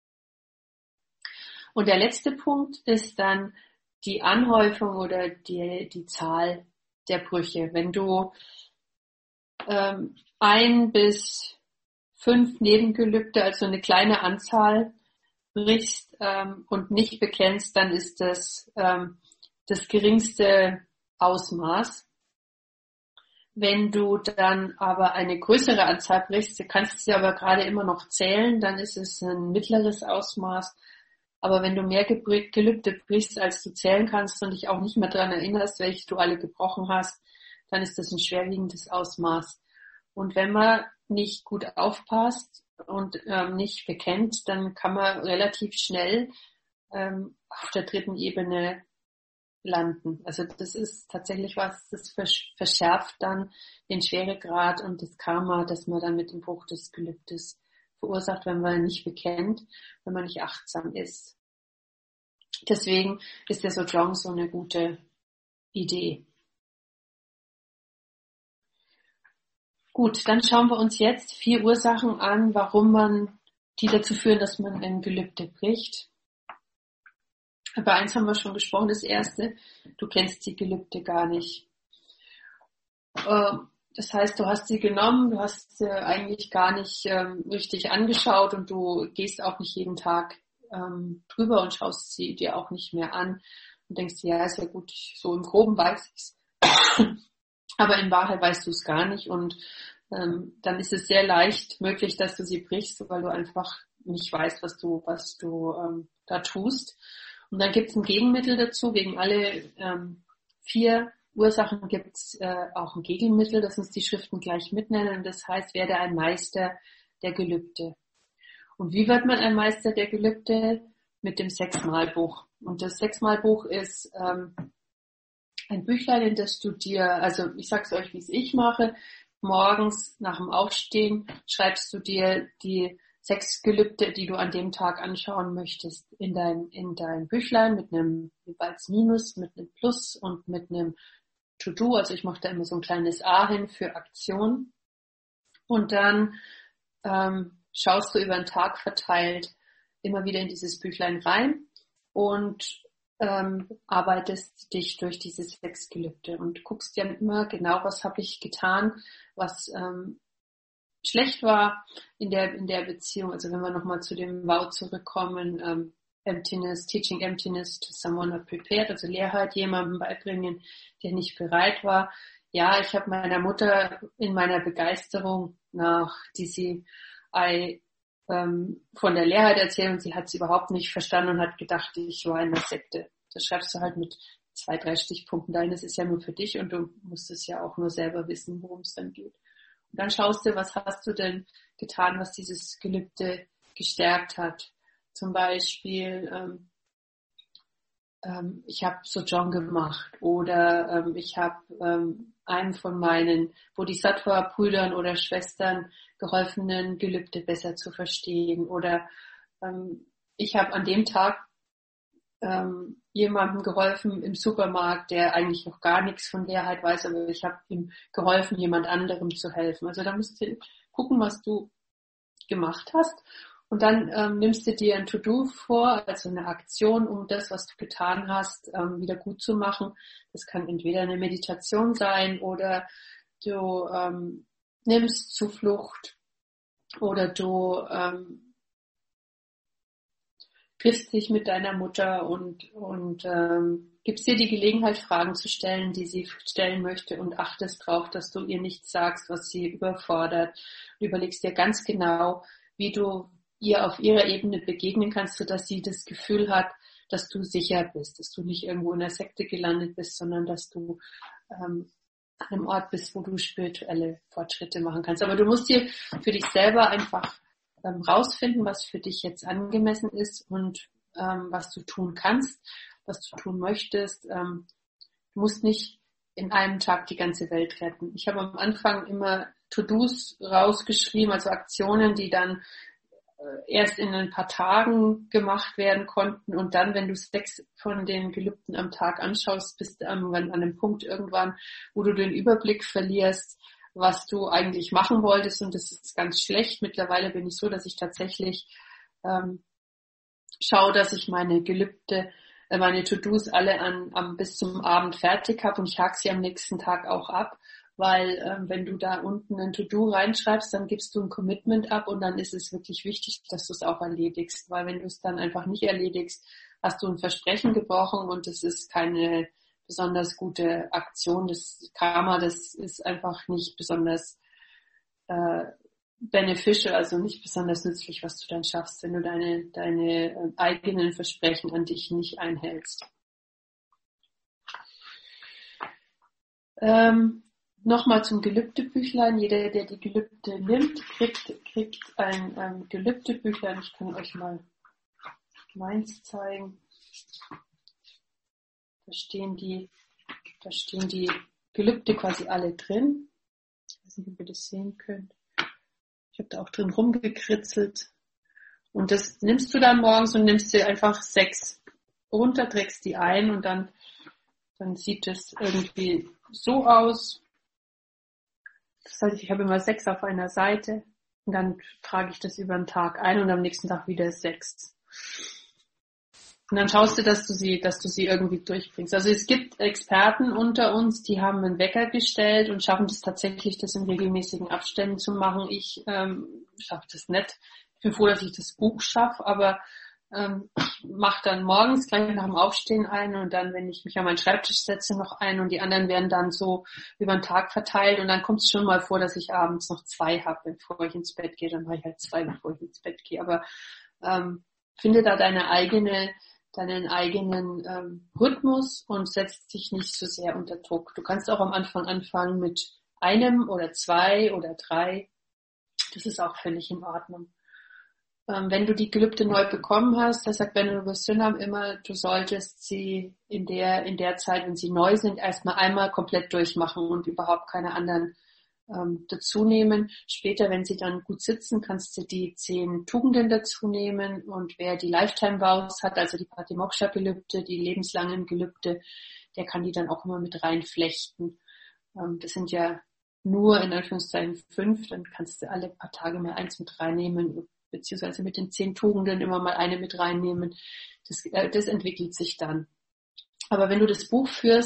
Und der letzte Punkt ist dann die Anhäufung oder die, die Zahl der Brüche. Wenn du ähm, ein bis fünf Nebengelübde, also eine kleine Anzahl, brichst ähm, und nicht bekennst, dann ist das ähm, das geringste Ausmaß. Wenn du dann aber eine größere Anzahl brichst, du kannst sie aber gerade immer noch zählen, dann ist es ein mittleres Ausmaß. Aber wenn du mehr Gelübde brichst, als du zählen kannst und dich auch nicht mehr daran erinnerst, welche du alle gebrochen hast, dann ist das ein schwerwiegendes Ausmaß. Und wenn man nicht gut aufpasst und ähm, nicht bekennt, dann kann man relativ schnell ähm, auf der dritten Ebene landen. Also das ist tatsächlich was, das verschärft dann den Schweregrad und das Karma, das man dann mit dem Bruch des Gelübdes verursacht, wenn man nicht bekennt, wenn man nicht achtsam ist. Deswegen ist der Sojong so eine gute Idee. Gut, dann schauen wir uns jetzt vier Ursachen an, warum man, die dazu führen, dass man ein Gelübde bricht. Über eins haben wir schon gesprochen, das erste, du kennst die Gelübde gar nicht. Das heißt, du hast sie genommen, du hast sie eigentlich gar nicht ähm, richtig angeschaut und du gehst auch nicht jeden Tag ähm, drüber und schaust sie dir auch nicht mehr an und denkst, ja, ist ja gut, so im Groben weiß ich's. Aber in Wahrheit weißt du es gar nicht und ähm, dann ist es sehr leicht möglich, dass du sie brichst, weil du einfach nicht weißt, was du, was du ähm, da tust. Und dann gibt es ein Gegenmittel dazu. Gegen alle ähm, vier Ursachen gibt es äh, auch ein Gegenmittel, das uns die Schriften gleich mitnennen. Das heißt, werde ein Meister der Gelübde. Und wie wird man ein Meister der Gelübde? Mit dem Sechsmalbuch. Und das Sechsmalbuch ist ähm, ein Büchlein, in das du dir, also ich sag's euch, wie es ich mache, morgens nach dem Aufstehen schreibst du dir die sechs Gelübde, die du an dem Tag anschauen möchtest, in dein, in dein Büchlein mit einem jeweils Minus, mit einem Plus und mit einem To-Do. Also ich mache da immer so ein kleines A hin für Aktion. Und dann ähm, schaust du über den Tag verteilt immer wieder in dieses Büchlein rein und ähm, arbeitest dich durch diese sechs Gelübde und guckst dann immer genau, was habe ich getan, was ähm, schlecht war in der, in der Beziehung. Also wenn wir nochmal zu dem Wow zurückkommen, ähm, Emptiness, teaching emptiness to someone not prepared, also Leerheit jemandem beibringen, der nicht bereit war. Ja, ich habe meiner Mutter in meiner Begeisterung nach D C I ähm, von der Leerheit erzählt und sie hat es überhaupt nicht verstanden und hat gedacht, ich war in der Sekte. Das schreibst du halt mit zwei, drei Stichpunkten dahin. Das ist ja nur für dich und du musst es ja auch nur selber wissen, worum es dann geht. Und dann schaust du, was hast du denn getan, was dieses Gelübde gestärkt hat. Zum Beispiel, ähm, ähm, ich habe Sojong gemacht oder ähm, ich habe ähm, einem von meinen Bodhisattva-Brüdern oder Schwestern geholfen, ein Gelübde besser zu verstehen. Oder ähm, ich habe an dem Tag ähm, jemandem geholfen im Supermarkt, der eigentlich noch gar nichts von Leerheit weiß, aber ich habe ihm geholfen, jemand anderem zu helfen. Also da musst du gucken, was du gemacht hast. Und dann ähm, nimmst du dir ein To-Do vor, also eine Aktion, um das, was du getan hast, ähm, wieder gut zu machen. Das kann entweder eine Meditation sein oder du ähm, nimmst Zuflucht oder du ähm, triffst dich mit deiner Mutter und, und ähm, gibst dir die Gelegenheit, Fragen zu stellen, die sie stellen möchte und achtest darauf, dass du ihr nichts sagst, was sie überfordert. Du überlegst dir ganz genau, wie du ihr auf ihrer Ebene begegnen kannst, sodass sie das Gefühl hat, dass du sicher bist, dass du nicht irgendwo in der Sekte gelandet bist, sondern dass du ähm, an einem Ort bist, wo du spirituelle Fortschritte machen kannst. Aber du musst dir für dich selber einfach ähm, rausfinden, was für dich jetzt angemessen ist und ähm, was du tun kannst, was du tun möchtest. Ähm, du musst nicht in einem Tag die ganze Welt retten. Ich habe am Anfang immer To-Dos rausgeschrieben, also Aktionen, die dann erst in ein paar Tagen gemacht werden konnten und dann, wenn du sechs von den Gelübden am Tag anschaust, bist du an, an einem Punkt irgendwann, wo du den Überblick verlierst, was du eigentlich machen wolltest und das ist ganz schlecht. Mittlerweile bin ich so, dass ich tatsächlich ähm, schaue, dass ich meine Gelübde, äh, meine To-Dos alle an, am, bis zum Abend fertig habe und ich hake sie am nächsten Tag auch ab. Weil ähm, wenn du da unten ein To-Do reinschreibst, dann gibst du ein Commitment ab und dann ist es wirklich wichtig, dass du es auch erledigst. Weil wenn du es dann einfach nicht erledigst, hast du ein Versprechen gebrochen und das ist keine besonders gute Aktion. Das Karma, das ist einfach nicht besonders äh, beneficial, also nicht besonders nützlich, was du dann schaffst, wenn du deine, deine äh, eigenen Versprechen an dich nicht einhältst. Ähm, Nochmal zum Gelübdebüchlein. Jeder, der die Gelübde nimmt, kriegt, kriegt ein ähm, Gelübdebüchlein. Ich kann euch mal meins zeigen. Da stehen die, da stehen die Gelübde quasi alle drin. Ich weiß nicht, ob ihr das sehen könnt. Ich habe da auch drin rumgekritzelt. Und das nimmst du dann morgens und nimmst dir einfach sechs runter, trägst die ein und dann, dann sieht es irgendwie so aus. Das heißt, ich habe immer sechs auf einer Seite und dann trage ich das über den Tag ein und am nächsten Tag wieder sechs. Und dann schaust du, dass du sie, dass du sie irgendwie durchbringst. Also es gibt Experten unter uns, die haben einen Wecker gestellt und schaffen es tatsächlich, das in regelmäßigen Abständen zu machen. Ich ähm, schaffe das nicht. Ich bin froh, dass ich das Buch schaffe, aber ähm, ich mache dann morgens gleich nach dem Aufstehen ein und dann, wenn ich mich an meinen Schreibtisch setze, noch ein und die anderen werden dann so über den Tag verteilt und dann kommt es schon mal vor, dass ich abends noch zwei habe, bevor ich ins Bett gehe. Dann mache ich halt zwei, bevor ich ins Bett gehe. Aber ähm, finde da deine eigene deinen eigenen ähm, Rhythmus und setzt dich nicht so sehr unter Druck. Du kannst auch am Anfang anfangen mit einem oder zwei oder drei. Das ist auch völlig in Ordnung. Ähm, wenn du die Gelübde neu bekommen hast, das sagt Venerable Synam immer, du solltest sie in der in der Zeit, wenn sie neu sind, erstmal einmal komplett durchmachen und überhaupt keine anderen ähm, dazu nehmen. Später, wenn sie dann gut sitzen, kannst du die zehn Tugenden dazu nehmen und wer die Lifetime Vows hat, also die Patimoksha-Gelübde, die lebenslangen Gelübde, der kann die dann auch immer mit reinflechten. Ähm, das sind ja nur in Anführungszeichen fünf, dann kannst du alle paar Tage mal eins mit reinnehmen, beziehungsweise mit den zehn Tugenden immer mal eine mit reinnehmen. Das, äh, das entwickelt sich dann. Aber wenn du das Buch führst,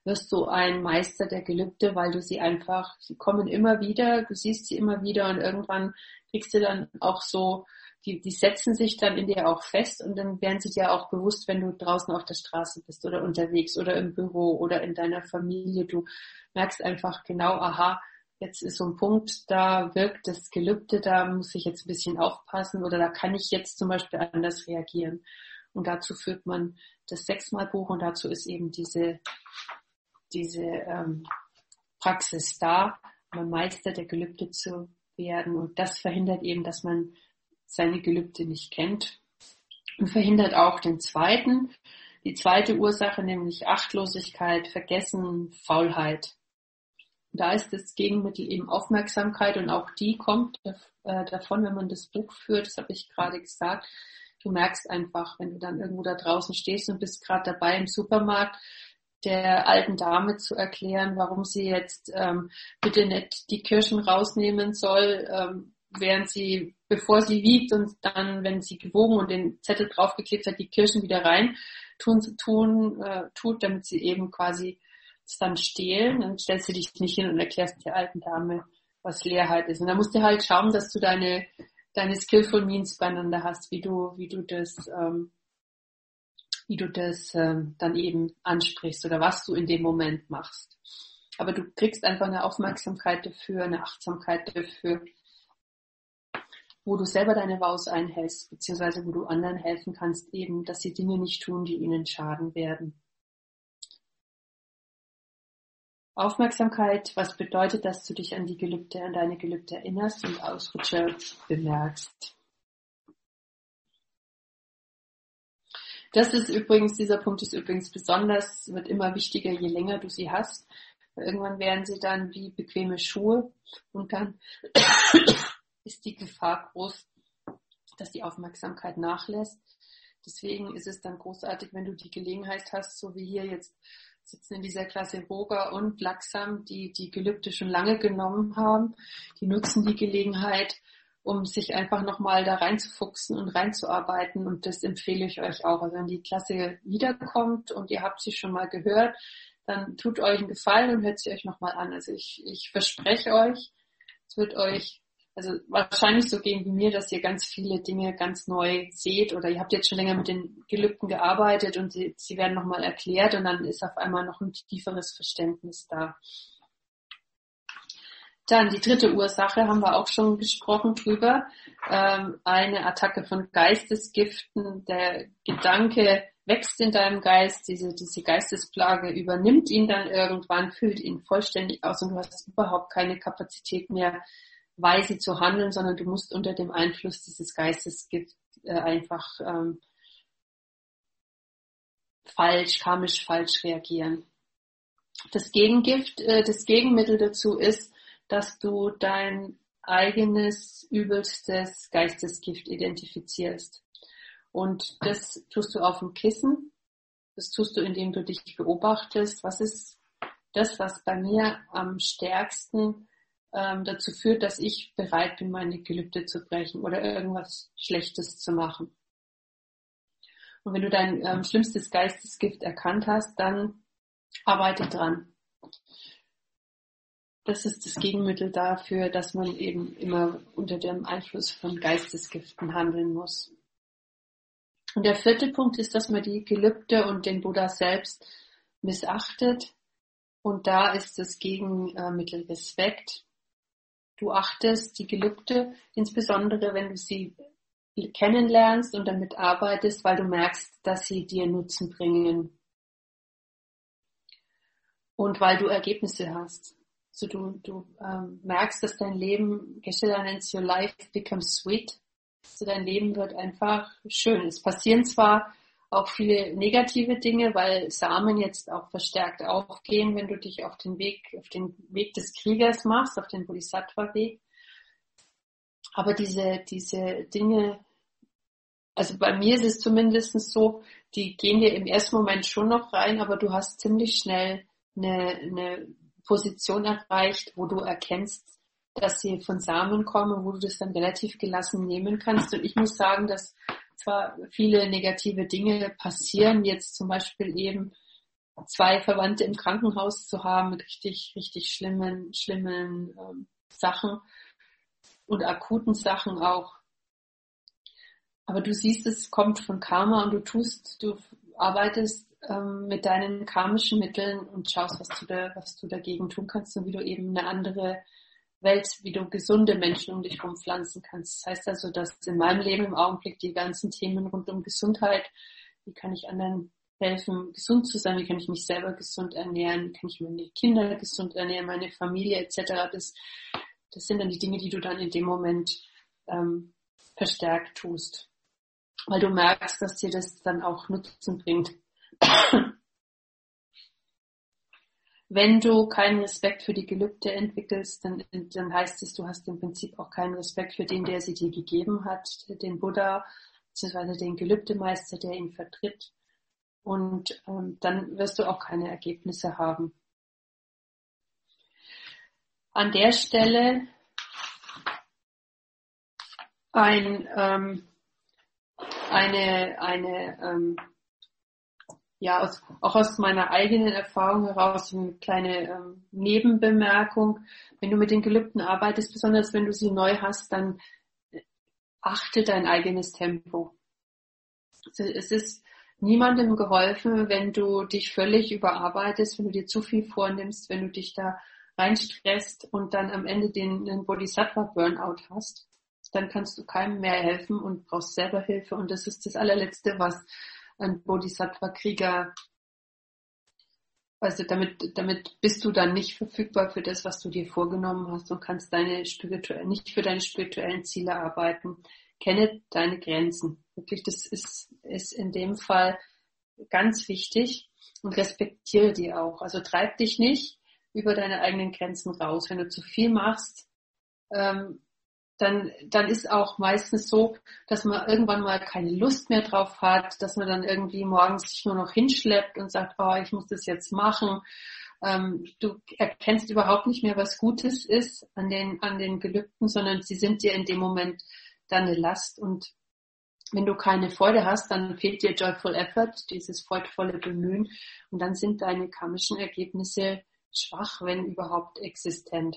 wirst du ein Meister der Gelübde, weil du sie einfach, sie kommen immer wieder, du siehst sie immer wieder und irgendwann kriegst du dann auch so, die, die setzen sich dann in dir auch fest und dann werden sie dir auch bewusst, wenn du draußen auf der Straße bist oder unterwegs oder im Büro oder in deiner Familie. Du merkst einfach genau, aha, jetzt ist so ein Punkt, da wirkt das Gelübde, da muss ich jetzt ein bisschen aufpassen oder da kann ich jetzt zum Beispiel anders reagieren. Und dazu führt man das Sechsmalbuch und dazu ist eben diese, diese ähm, Praxis da, um Meister der Gelübde zu werden. Und das verhindert eben, dass man seine Gelübde nicht kennt und verhindert auch den zweiten, die zweite Ursache, nämlich Achtlosigkeit, Vergessen, Faulheit. Da ist das Gegenmittel eben Aufmerksamkeit und auch die kommt äh, davon, wenn man das Buch führt, das habe ich gerade gesagt. Du merkst einfach, wenn du dann irgendwo da draußen stehst und bist gerade dabei im Supermarkt, der alten Dame zu erklären, warum sie jetzt ähm, bitte nicht die Kirschen rausnehmen soll, ähm, während sie, bevor sie wiegt und dann, wenn sie gewogen und den Zettel draufgeklebt hat, die Kirschen wieder rein tun, tun äh, tut, damit sie eben quasi es dann stehlen. Dann stellst du dich nicht hin und erklärst der alten Dame, was Leerheit ist. Und da musst du halt schauen, dass du deine deine skillful means beieinander hast, wie du wie du das ähm, wie du das ähm, dann eben ansprichst oder was du in dem Moment machst. Aber du kriegst einfach eine Aufmerksamkeit dafür, eine Achtsamkeit dafür, wo du selber deine Vows einhältst, beziehungsweise wo du anderen helfen kannst, eben, dass sie Dinge nicht tun, die ihnen schaden werden. Aufmerksamkeit, was bedeutet, dass du dich an die Gelübde, an deine Gelübde erinnerst und Ausrutscher bemerkst. Das ist übrigens, dieser Punkt ist übrigens besonders, wird immer wichtiger, je länger du sie hast. Irgendwann werden sie dann wie bequeme Schuhe und dann ist die Gefahr groß, dass die Aufmerksamkeit nachlässt. Deswegen ist es dann großartig, wenn du die Gelegenheit hast, so wie hier jetzt sitzen in dieser Klasse Roga und Laksam, die die Gelübde schon lange genommen haben. Die nutzen die Gelegenheit, um sich einfach nochmal da reinzufuchsen und reinzuarbeiten. Und das empfehle ich euch auch. Also wenn die Klasse wiederkommt und ihr habt sie schon mal gehört, dann tut euch einen Gefallen und hört sie euch nochmal an. Also ich, ich verspreche euch, es wird euch also wahrscheinlich so gehen wie mir, dass ihr ganz viele Dinge ganz neu seht oder ihr habt jetzt schon länger mit den Gelübden gearbeitet und sie, sie werden nochmal erklärt und dann ist auf einmal noch ein tieferes Verständnis da. Dann die dritte Ursache, haben wir auch schon gesprochen drüber, ähm, eine Attacke von Geistesgiften. Der Gedanke wächst in deinem Geist, diese, diese Geistesplage übernimmt ihn dann irgendwann, füllt ihn vollständig aus und du hast überhaupt keine Kapazität mehr, weise zu handeln, sondern du musst unter dem Einfluss dieses Geistesgift äh, einfach ähm, falsch, karmisch falsch reagieren. Das Gegengift, äh, das Gegenmittel dazu ist, dass du dein eigenes übelstes Geistesgift identifizierst. Und das tust du auf dem Kissen. Das tust du, indem du dich beobachtest. Was ist das, was bei mir am stärksten ähm, dazu führt, dass ich bereit bin, meine Gelübde zu brechen oder irgendwas Schlechtes zu machen? Und wenn du dein ähm, schlimmstes Geistesgift erkannt hast, dann arbeite dran. Das ist das Gegenmittel dafür, dass man eben immer unter dem Einfluss von Geistesgiften handeln muss. Und der vierte Punkt ist, dass man die Gelübde und den Buddha selbst missachtet. Und da ist das Gegenmittel Respekt. Du achtest die Gelübde, insbesondere wenn du sie kennenlernst und damit arbeitest, weil du merkst, dass sie dir Nutzen bringen. Und weil du Ergebnisse hast. Also du, du ähm, merkst, dass dein Leben, Geshe-la nennt your life becomes sweet. Also dein Leben wird einfach schön. Es passieren zwar auch viele negative Dinge, weil Samen jetzt auch verstärkt aufgehen, wenn du dich auf den Weg, auf den Weg des Kriegers machst, auf den Bodhisattva-Weg. Aber diese, diese Dinge, also bei mir ist es zumindest so, die gehen dir im ersten Moment schon noch rein, aber du hast ziemlich schnell eine, eine Position erreicht, wo du erkennst, dass sie von Samen kommen, wo du das dann relativ gelassen nehmen kannst. Und ich muss sagen, dass zwar viele negative Dinge passieren, jetzt zum Beispiel eben zwei Verwandte im Krankenhaus zu haben mit richtig, richtig schlimmen, schlimmen ähm, Sachen und akuten Sachen auch. Aber du siehst, es kommt von Karma und du tust, du arbeitest ähm, mit deinen karmischen Mitteln und schaust, was du da, was du dagegen tun kannst und wie du eben eine andere Welt, wie du gesunde Menschen um dich herum pflanzen kannst. Das heißt also, dass in meinem Leben im Augenblick die ganzen Themen rund um Gesundheit, wie kann ich anderen helfen, gesund zu sein, wie kann ich mich selber gesund ernähren, wie kann ich meine Kinder gesund ernähren, meine Familie et cetera. Das, das sind dann die Dinge, die du dann in dem Moment ähm, verstärkt tust, weil du merkst, dass dir das dann auch Nutzen bringt. Wenn du keinen Respekt für die Gelübde entwickelst, dann, dann heißt es, du hast im Prinzip auch keinen Respekt für den, der sie dir gegeben hat, den Buddha, beziehungsweise den Gelübdemeister, der ihn vertritt. Und ähm, dann wirst du auch keine Ergebnisse haben. An der Stelle ein, ähm, eine, eine ähm, ja, aus, auch aus meiner eigenen Erfahrung heraus eine kleine ähm, Nebenbemerkung. Wenn du mit den Gelübden arbeitest, besonders wenn du sie neu hast, dann achte dein eigenes Tempo. Also es ist niemandem geholfen, wenn du dich völlig überarbeitest, wenn du dir zu viel vornimmst, wenn du dich da reinstresst und dann am Ende den, den Bodhisattva-Burnout hast. Dann kannst du keinem mehr helfen und brauchst selber Hilfe. Und das ist das allerletzte, was ein Bodhisattva-Krieger, also damit, damit bist du dann nicht verfügbar für das, was du dir vorgenommen hast und kannst deine spirituellen, nicht für deine spirituellen Ziele arbeiten. Kenne deine Grenzen. Wirklich, das ist, ist in dem Fall ganz wichtig und respektiere die auch. Also treib dich nicht über deine eigenen Grenzen raus. Wenn du zu viel machst, ähm, dann, dann ist auch meistens so, dass man irgendwann mal keine Lust mehr drauf hat, dass man dann irgendwie morgens sich nur noch hinschleppt und sagt, oh, ich muss das jetzt machen. Ähm, du erkennst überhaupt nicht mehr, was Gutes ist an den, an den Gelübden, sondern sie sind dir in dem Moment dann eine Last. Und wenn du keine Freude hast, dann fehlt dir Joyful Effort, dieses freudvolle Bemühen. Und dann sind deine karmischen Ergebnisse schwach, wenn überhaupt existent.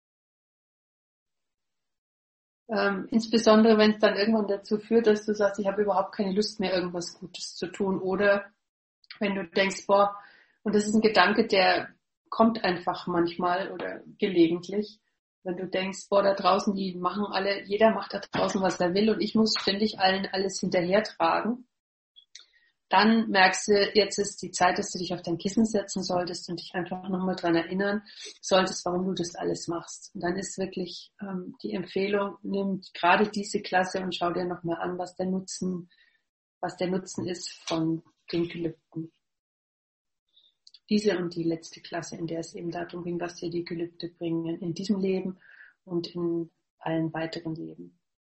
Ähm, insbesondere, wenn es dann irgendwann dazu führt, dass du sagst, ich habe überhaupt keine Lust mehr, irgendwas Gutes zu tun. Oder wenn du denkst, boah, und das ist ein Gedanke, der kommt einfach manchmal oder gelegentlich. Wenn du denkst, boah, da draußen, die machen alle, jeder macht da draußen, was er will und ich muss ständig allen alles hinterher tragen. Dann merkst du, jetzt ist die Zeit, dass du dich auf dein Kissen setzen solltest und dich einfach nochmal dran erinnern solltest, warum du das alles machst. Und dann ist wirklich ähm, die Empfehlung, nimm gerade diese Klasse und schau dir nochmal an, was der Nutzen, was der Nutzen ist von den Gelübden. Diese und die letzte Klasse, in der es eben darum ging, was dir die Gelübde bringen in diesem Leben und in allen weiteren Leben.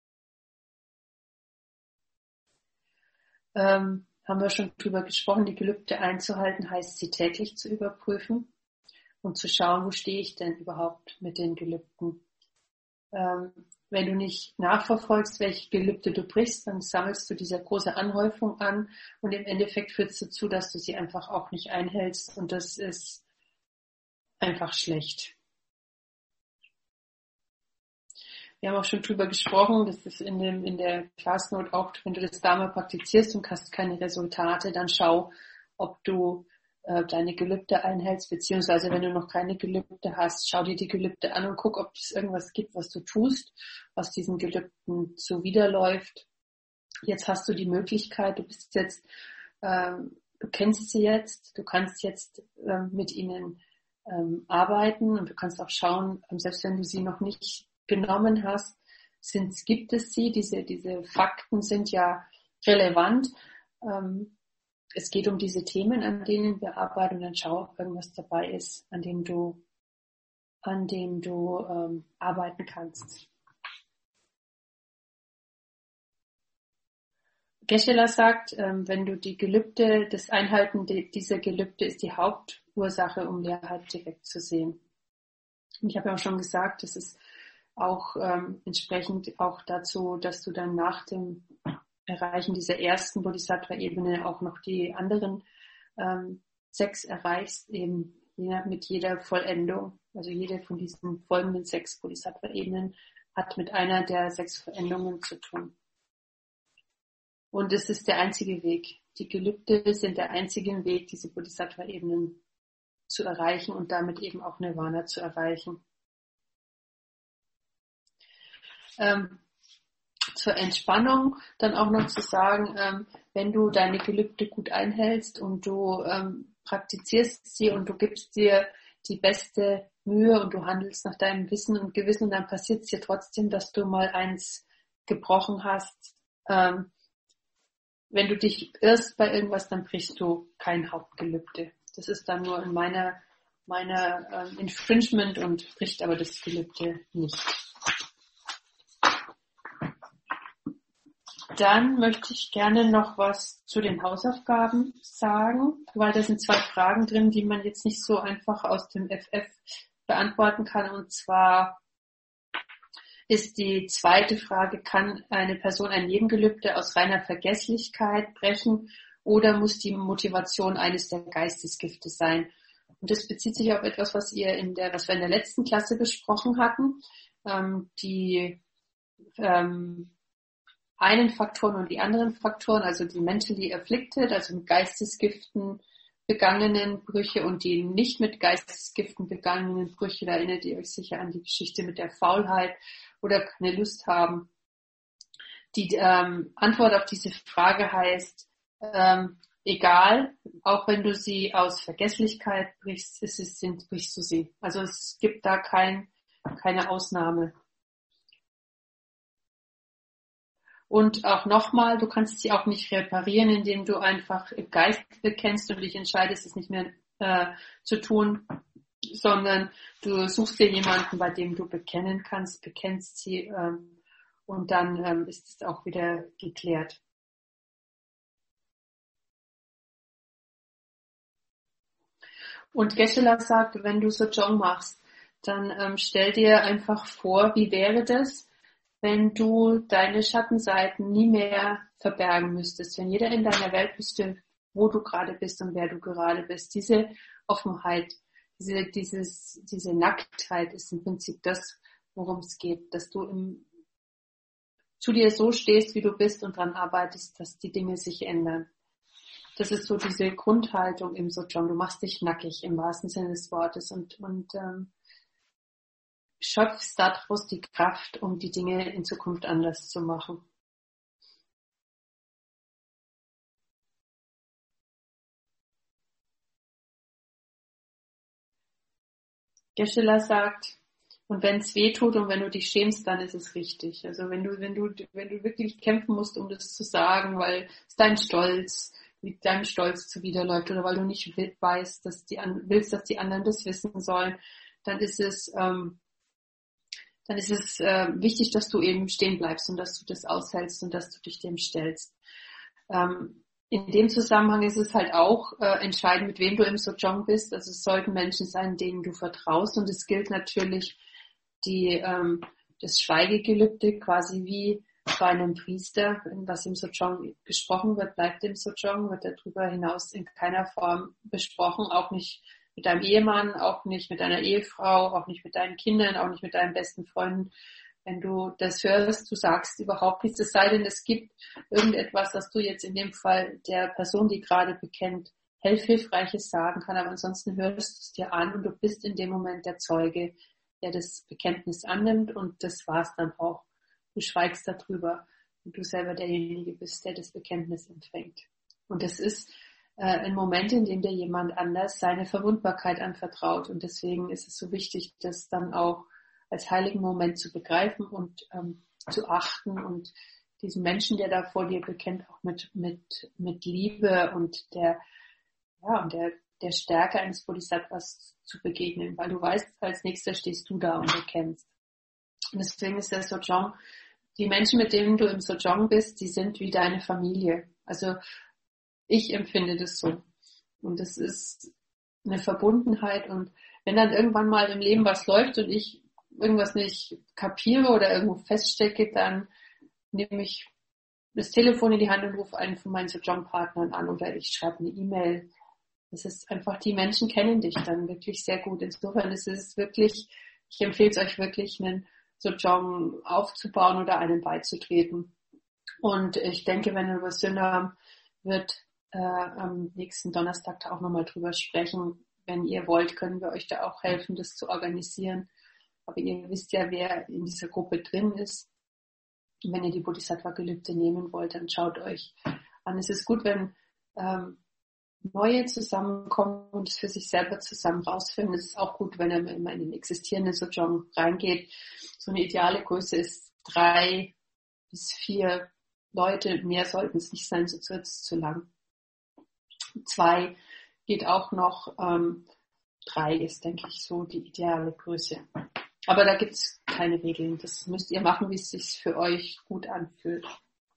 Ähm, haben wir schon drüber gesprochen, die Gelübde einzuhalten, heißt sie täglich zu überprüfen und zu schauen, wo stehe ich denn überhaupt mit den Gelübden. Ähm, wenn du nicht nachverfolgst, welche Gelübde du brichst, dann sammelst du diese große Anhäufung an und im Endeffekt führt es dazu, dass du sie einfach auch nicht einhältst und das ist einfach schlecht. Wir haben auch schon drüber gesprochen, das ist in, dem, in der Class Note auch, wenn du das Dharma praktizierst und hast keine Resultate, dann schau, ob du äh, deine Gelübde einhältst, beziehungsweise wenn du noch keine Gelübde hast, schau dir die Gelübde an und guck, ob es irgendwas gibt, was du tust, was diesen Gelübden zuwiderläuft. Jetzt hast du die Möglichkeit, du bist jetzt, ähm, du kennst sie jetzt, du kannst jetzt ähm, mit ihnen ähm, arbeiten und du kannst auch schauen, ähm, selbst wenn du sie noch nicht genommen hast, sind, gibt es sie, diese, diese Fakten sind ja relevant. Ähm, es geht um diese Themen, an denen wir arbeiten und dann schau, ob irgendwas dabei ist, an dem du, an dem du ähm, arbeiten kannst. Geshe-la sagt, ähm, wenn du die Gelübde, das Einhalten de, dieser Gelübde ist die Hauptursache, um Leerheit direkt zu sehen. Und ich habe ja auch schon gesagt, das ist auch ähm, entsprechend auch dazu, dass du dann nach dem Erreichen dieser ersten Bodhisattva-Ebene auch noch die anderen ähm, Sex erreichst, eben mit jeder Vollendung. Also jede von diesen folgenden sechs Bodhisattva-Ebenen hat mit einer der sechs Vollendungen zu tun. Und es ist der einzige Weg. Die Gelübde sind der einzige Weg, diese Bodhisattva-Ebenen zu erreichen und damit eben auch Nirvana zu erreichen. Ähm, zur Entspannung dann auch noch zu sagen, ähm, wenn du deine Gelübde gut einhältst und du ähm, praktizierst sie und du gibst dir die beste Mühe und du handelst nach deinem Wissen und Gewissen und dann passiert es dir trotzdem, dass du mal eins gebrochen hast. Ähm, wenn du dich irrst bei irgendwas, dann brichst du kein Hauptgelübde. Das ist dann nur in meiner, meiner ähm, Infringement und bricht aber das Gelübde nicht. Dann möchte ich gerne noch was zu den Hausaufgaben sagen, weil da sind zwei Fragen drin, die man jetzt nicht so einfach aus dem F F beantworten kann. Und zwar ist die zweite Frage, kann eine Person ein Nebengelübde aus reiner Vergesslichkeit brechen oder muss die Motivation eines der Geistesgifte sein? Und das bezieht sich auf etwas, was ihr in der, was wir in der letzten Klasse besprochen hatten, ähm, die ähm, einen Faktoren und die anderen Faktoren, also die mentally afflicted, also mit Geistesgiften begangenen Brüche und die nicht mit Geistesgiften begangenen Brüche. Da erinnert ihr euch sicher an die Geschichte mit der Faulheit oder keine Lust haben. Die ähm, Antwort auf diese Frage heißt, ähm, egal, auch wenn du sie aus Vergesslichkeit brichst, ist es, sind, brichst du sie. Also es gibt da kein, keine Ausnahme. Und auch nochmal, du kannst sie auch nicht reparieren, indem du einfach im Geist bekennst und dich entscheidest, es nicht mehr äh, zu tun, sondern du suchst dir jemanden, bei dem du bekennen kannst, bekennst sie ähm, und dann ähm, ist es auch wieder geklärt. Und Geshe-la sagt, wenn du Sojong machst, dann ähm, stell dir einfach vor, wie wäre das, wenn du deine Schattenseiten nie mehr verbergen müsstest, wenn jeder in deiner Welt wüsste, wo du gerade bist und wer du gerade bist. Diese Offenheit, diese, dieses, diese Nacktheit ist im Prinzip das, worum es geht, dass du im, zu dir so stehst, wie du bist und daran arbeitest, dass die Dinge sich ändern. Das ist so diese Grundhaltung im Sojong. Du machst dich nackig im wahrsten Sinne des Wortes und, und ähm, schöpfst daraus die Kraft, um die Dinge in Zukunft anders zu machen. Geshe-la sagt, und wenn es weh tut und wenn du dich schämst, dann ist es richtig. Also wenn du, wenn du, wenn du wirklich kämpfen musst, um das zu sagen, weil es dein Stolz, mit deinem Stolz zuwiderläuft oder weil du nicht weißt, dass die, willst, dass die anderen das wissen sollen, dann ist es, ähm, dann ist es äh, wichtig, dass du eben stehen bleibst und dass du das aushältst und dass du dich dem stellst. Ähm, in dem Zusammenhang ist es halt auch äh, entscheidend, mit wem du im Sojong bist. Also es sollten Menschen sein, denen du vertraust und es gilt natürlich die ähm, das Schweigegelübde quasi wie bei einem Priester, was im Sojong gesprochen wird, bleibt im Sojong, wird darüber hinaus in keiner Form besprochen, auch nicht mit deinem Ehemann, auch nicht mit deiner Ehefrau, auch nicht mit deinen Kindern, auch nicht mit deinen besten Freunden. Wenn du das hörst, du sagst überhaupt nichts, es sei denn, es gibt irgendetwas, das du jetzt in dem Fall der Person, die gerade bekennt, Hilfreiches sagen kann, aber ansonsten hörst du es dir an und du bist in dem Moment der Zeuge, der das Bekenntnis annimmt und das war's dann auch. Du schweigst darüber und du selber derjenige bist, der das Bekenntnis empfängt. Und das ist äh, ein Moment, in dem dir jemand anders seine Verwundbarkeit anvertraut. Und deswegen ist es so wichtig, das dann auch als heiligen Moment zu begreifen und ähm, zu achten und diesen Menschen, der da vor dir bekennt, auch mit mit mit Liebe und der ja und der der Stärke eines Bodhisattvas zu begegnen, weil du weißt, als nächster stehst du da und bekennst. Und deswegen ist der Sojong, die Menschen, mit denen du im Sojong bist, die sind wie deine Familie. Also ich empfinde das so. Und es ist eine Verbundenheit. Und wenn dann irgendwann mal im Leben was läuft und ich irgendwas nicht kapiere oder irgendwo feststecke, dann nehme ich das Telefon in die Hand und rufe einen von meinen Sojong-Partnern an oder ich schreibe eine E-Mail Das ist einfach, die Menschen kennen dich dann wirklich sehr gut. Insofern ist es wirklich, ich empfehle es euch wirklich, einen Sojong aufzubauen oder einen beizutreten. Und ich denke, wenn wir über Sünde haben, wird äh, am nächsten Donnerstag da auch nochmal drüber sprechen. Wenn ihr wollt, können wir euch da auch helfen, das zu organisieren. Aber ihr wisst ja, wer in dieser Gruppe drin ist. Und wenn ihr die Bodhisattva-Gelübde nehmen wollt, dann schaut euch an. Es ist gut, wenn ähm, Neue zusammenkommen und es für sich selber zusammen rausfinden. Es ist auch gut, wenn er immer in den existierenden Sojong reingeht. So eine ideale Größe ist drei bis vier Leute. Mehr sollten es nicht sein, sonst wird es zu lang. Zwei geht auch noch. Ähm, drei ist, denke ich, so die ideale Größe. Aber da gibt es keine Regeln. Das müsst ihr machen, wie es sich für euch gut anfühlt.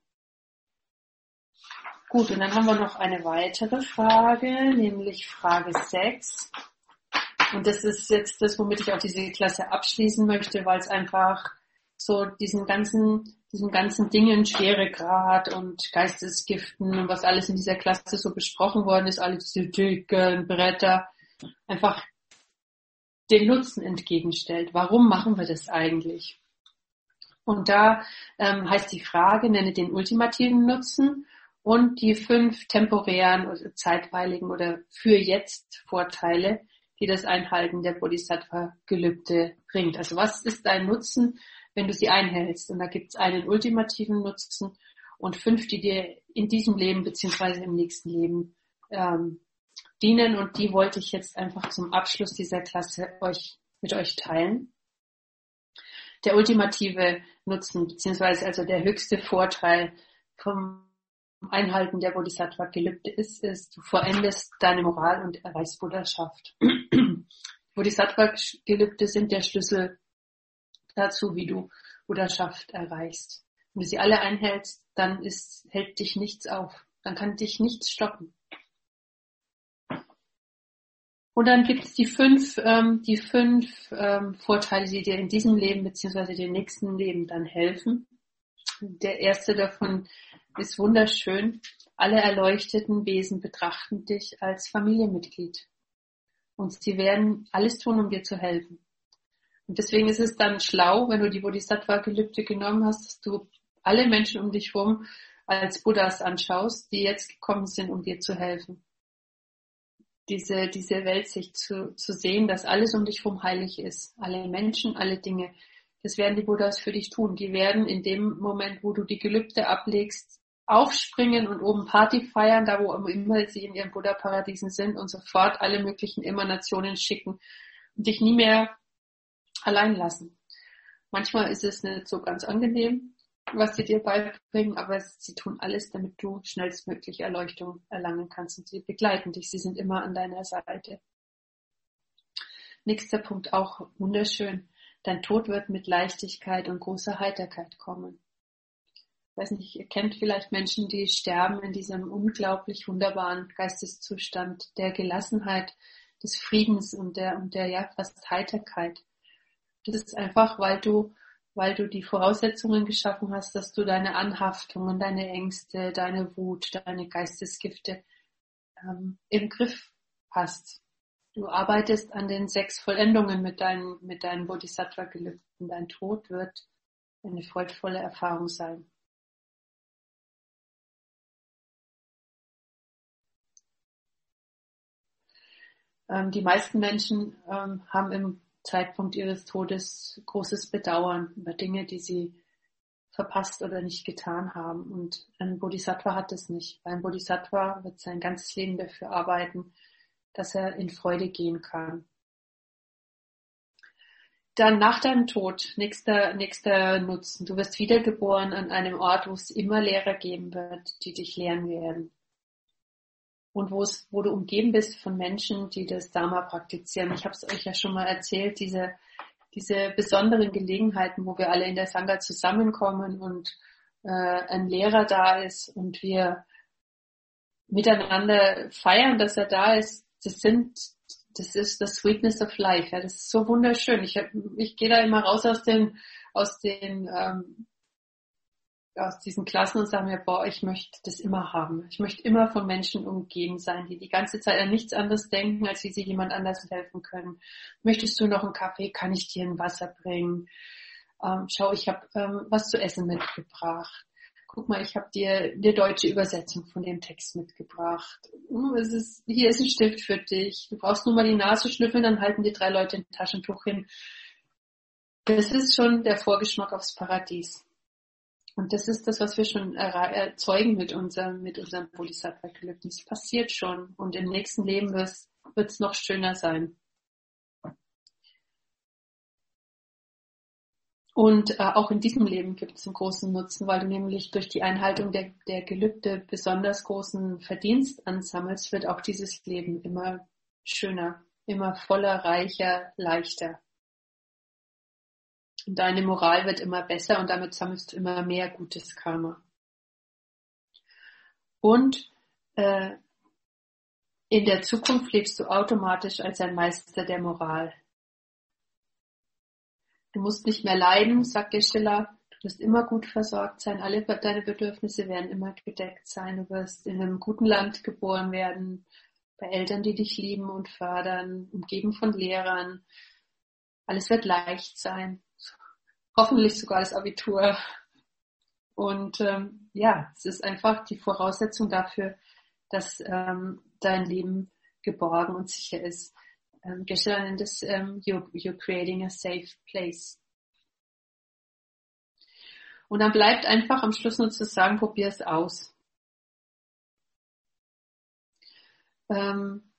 Gut, und dann haben wir noch eine weitere Frage, nämlich Frage sechs. Und das ist jetzt das, womit ich auch diese Klasse abschließen möchte, weil es einfach so diesen ganzen, diesen ganzen Dingen, Schweregrad und Geistesgiften und was alles in dieser Klasse so besprochen worden ist, alle diese dicken Bretter, einfach den Nutzen entgegenstellt. Warum machen wir das eigentlich? Und da ähm, heißt die Frage, nenne den ultimativen Nutzen und die fünf temporären oder zeitweiligen oder für jetzt Vorteile, die das Einhalten der Bodhisattva-Gelübde bringt. Also was ist dein Nutzen, wenn du sie einhältst? Und da gibt es einen ultimativen Nutzen und fünf, die dir in diesem Leben beziehungsweise im nächsten Leben ähm, dienen. Und die wollte ich jetzt einfach zum Abschluss dieser Klasse euch mit euch teilen. Der ultimative Nutzen beziehungsweise also der höchste Vorteil vom Einhalten der Bodhisattva-Gelübde ist, ist, du vollendest deine Moral und erreichst Buddhaschaft. Bodhisattva-Gelübde sind der Schlüssel dazu, wie du Buddhaschaft erreichst. Wenn du sie alle einhältst, dann ist, hält dich nichts auf. Dann kann dich nichts stoppen. Und dann gibt es die fünf, ähm, die fünf ähm, Vorteile, die dir in diesem Leben bzw. dem nächsten Leben dann helfen. Der erste davon ist wunderschön. Alle erleuchteten Wesen betrachten dich als Familienmitglied. Und sie werden alles tun, um dir zu helfen. Und deswegen ist es dann schlau, wenn du die Bodhisattva-Gelübde genommen hast, dass du alle Menschen um dich herum als Buddhas anschaust, die jetzt gekommen sind, um dir zu helfen. Diese, diese Weltsicht zu, zu sehen, dass alles um dich herum heilig ist. Alle Menschen, alle Dinge. Das werden die Buddhas für dich tun. Die werden in dem Moment, wo du die Gelübde ablegst, aufspringen und oben Party feiern, da wo immer sie in ihren Buddha-Paradiesen sind und sofort alle möglichen Emanationen schicken und dich nie mehr allein lassen. Manchmal ist es nicht so ganz angenehm, was sie dir beibringen, aber sie tun alles, damit du schnellstmöglich Erleuchtung erlangen kannst und sie begleiten dich. Sie sind immer an deiner Seite. Nächster Punkt, auch wunderschön. Dein Tod wird mit Leichtigkeit und großer Heiterkeit kommen. Ich weiß nicht, ihr kennt vielleicht Menschen, die sterben in diesem unglaublich wunderbaren Geisteszustand der Gelassenheit, des Friedens und der, und der, ja, fast Heiterkeit. Das ist einfach, weil du, weil du die Voraussetzungen geschaffen hast, dass du deine Anhaftungen, deine Ängste, deine Wut, deine Geistesgifte ähm, im Griff hast. Du arbeitest an den sechs Vollendungen mit deinen, mit deinen Bodhisattva-Gelübden. Dein Tod wird eine freudvolle Erfahrung sein. Ähm, die meisten Menschen ähm, haben im Zeitpunkt ihres Todes großes Bedauern über Dinge, die sie verpasst oder nicht getan haben. Und ein Bodhisattva hat es nicht. Ein Bodhisattva wird sein ganzes Leben dafür arbeiten, dass er in Freude gehen kann. Dann nach deinem Tod, nächster, nächster Nutzen. Du wirst wiedergeboren an einem Ort, wo es immer Lehrer geben wird, die dich lehren werden. Und wo es, wo du umgeben bist von Menschen, die das Dharma praktizieren. Ich habe es euch ja schon mal erzählt, diese, diese besonderen Gelegenheiten, wo wir alle in der Sangha zusammenkommen und äh, ein Lehrer da ist und wir miteinander feiern, dass er da ist. Das sind, das ist das Sweetness of Life. Ja, das ist so wunderschön. Ich, hab, ich gehe da immer raus aus den, aus den ähm, aus diesen Klassen und sage mir, boah, ich möchte das immer haben. Ich möchte immer von Menschen umgeben sein, die die ganze Zeit an nichts anderes denken, als wie sie jemand anders helfen können. Möchtest du noch einen Kaffee? Kann ich dir ein Wasser bringen? Ähm, schau, ich habe ähm, was zu essen mitgebracht. Guck mal, ich habe dir eine deutsche Übersetzung von dem Text mitgebracht. Es ist, hier ist ein Stift für dich. Du brauchst nur mal die Nase schnüffeln, dann halten die drei Leute ein Taschentuch hin. Das ist schon der Vorgeschmack aufs Paradies. Und das ist das, was wir schon erzeugen mit unserem, mit unserem Bodhisattva-Gelübden. Es passiert schon. Und im nächsten Leben wird es noch schöner sein. Und äh, auch in diesem Leben gibt es einen großen Nutzen, weil du nämlich durch die Einhaltung der, der Gelübde besonders großen Verdienst ansammelst, wird auch dieses Leben immer schöner, immer voller, reicher, leichter. Und deine Moral wird immer besser und damit sammelst du immer mehr gutes Karma. Und äh, in der Zukunft lebst du automatisch als ein Meister der Moral. Du musst nicht mehr leiden, sagt der Schiller. Du wirst immer gut versorgt sein. Alle deine Bedürfnisse werden immer gedeckt sein. Du wirst in einem guten Land geboren werden, bei Eltern, die dich lieben und fördern, umgeben von Lehrern. Alles wird leicht sein. Hoffentlich sogar das Abitur. Und ähm, ja, es ist einfach die Voraussetzung dafür, dass ähm, dein Leben geborgen und sicher ist. Ähm, Geshe-la nennt es ähm, you're, you're creating a safe place. Und dann bleibt einfach am Schluss nur zu sagen, probier es aus. Ähm,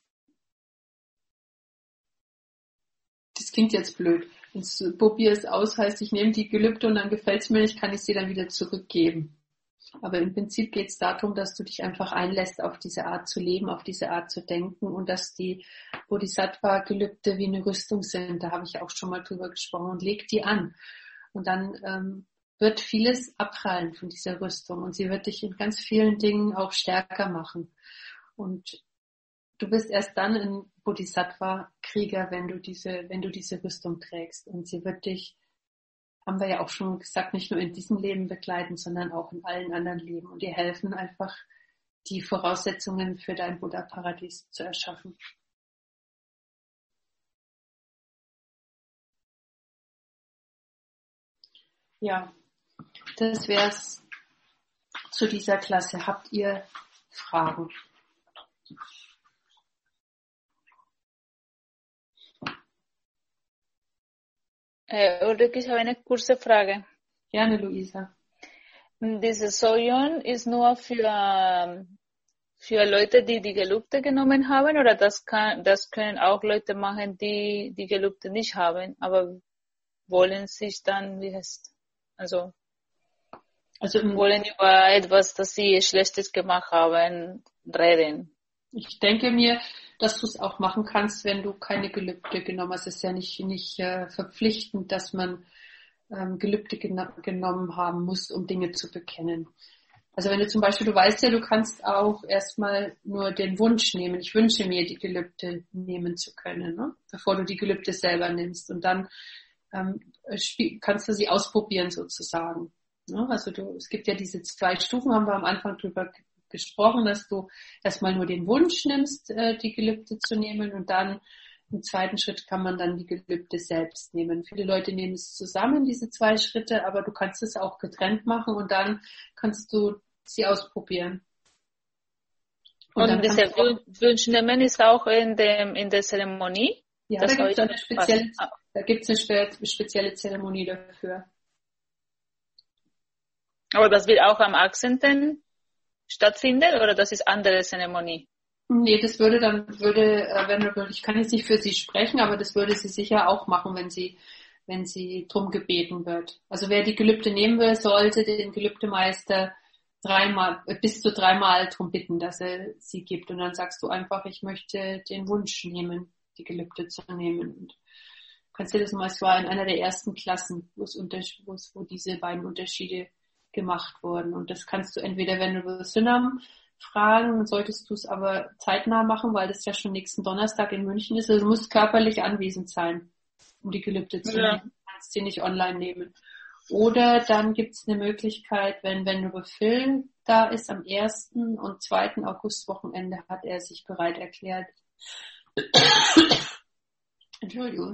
das klingt jetzt blöd. Und probier es aus heißt, ich nehme die Gelübde und dann gefällt es mir nicht, kann ich sie dann wieder zurückgeben. Aber im Prinzip geht es darum, dass du dich einfach einlässt, auf diese Art zu leben, auf diese Art zu denken und dass die Bodhisattva-Gelübde wie eine Rüstung sind. Da habe ich auch schon mal drüber gesprochen und leg die an. Und dann ähm, wird vieles abprallen von dieser Rüstung und sie wird dich in ganz vielen Dingen auch stärker machen. Und du bist erst dann ein Bodhisattva-Krieger, wenn du diese, wenn du diese Rüstung trägst. Und sie wird dich, haben wir ja auch schon gesagt, nicht nur in diesem Leben begleiten, sondern auch in allen anderen Leben und dir helfen einfach, die Voraussetzungen für dein Buddha-Paradies zu erschaffen. Ja, das wär's zu dieser Klasse. Habt ihr Fragen? Äh, Ulrike, ich habe eine kurze Frage. Gerne, Luisa. Diese Sojourn ist nur für, für Leute, die die Gelübde genommen haben, oder das kann, das können auch Leute machen, die die Gelübde nicht haben, aber wollen sich dann, wie heißt, also, also wollen über etwas, das sie Schlechtes gemacht haben, reden. Ich denke mir, dass du es auch machen kannst, wenn du keine Gelübde genommen hast. Es ist ja nicht, nicht äh, verpflichtend, dass man ähm, Gelübde gena- genommen haben muss, um Dinge zu bekennen. Also wenn du zum Beispiel, du weißt ja, du kannst auch erstmal nur den Wunsch nehmen. Ich wünsche mir, die Gelübde nehmen zu können, ne? Bevor du die Gelübde selber nimmst. Und dann ähm, kannst du sie ausprobieren sozusagen. Ne? Also du, es gibt ja diese zwei Stufen, haben wir am Anfang drüber gesprochen, dass du erstmal nur den Wunsch nimmst, äh, die Gelübde zu nehmen und dann im zweiten Schritt kann man dann die Gelübde selbst nehmen. Viele Leute nehmen es zusammen, diese zwei Schritte, aber du kannst es auch getrennt machen und dann kannst du sie ausprobieren. Und, und dieser Wunsch nehmen ist auch in dem in der Zeremonie? Ja, das da gibt es eine spezielle, da gibt's eine spe- spezielle Zeremonie dafür. Aber das wird auch am achtzehnten stattfinden oder das ist andere Zeremonie? Nee, das würde dann, würde, wenn, ich kann jetzt nicht für sie sprechen, aber das würde sie sicher auch machen, wenn sie, wenn sie drum gebeten wird. Also wer die Gelübde nehmen will, sollte den Gelübdemeister dreimal, bis zu dreimal drum bitten, dass er sie gibt. Und dann sagst du einfach, ich möchte den Wunsch nehmen, die Gelübde zu nehmen. Und kannst dir das mal, es war in einer der ersten Klassen, wo es unter, wo es, wo diese beiden Unterschiede gemacht wurden. Und das kannst du entweder, wenn du Synam fragen, solltest du es aber zeitnah machen, weil das ja schon nächsten Donnerstag in München ist. Also du musst körperlich anwesend sein, um die Gelübde zu ja. nehmen. Du kannst sie nicht online nehmen. Oder dann gibt es eine Möglichkeit, wenn Venerable Phil da ist, am ersten und zweiten Augustwochenende hat er sich bereit erklärt, Entschuldigung,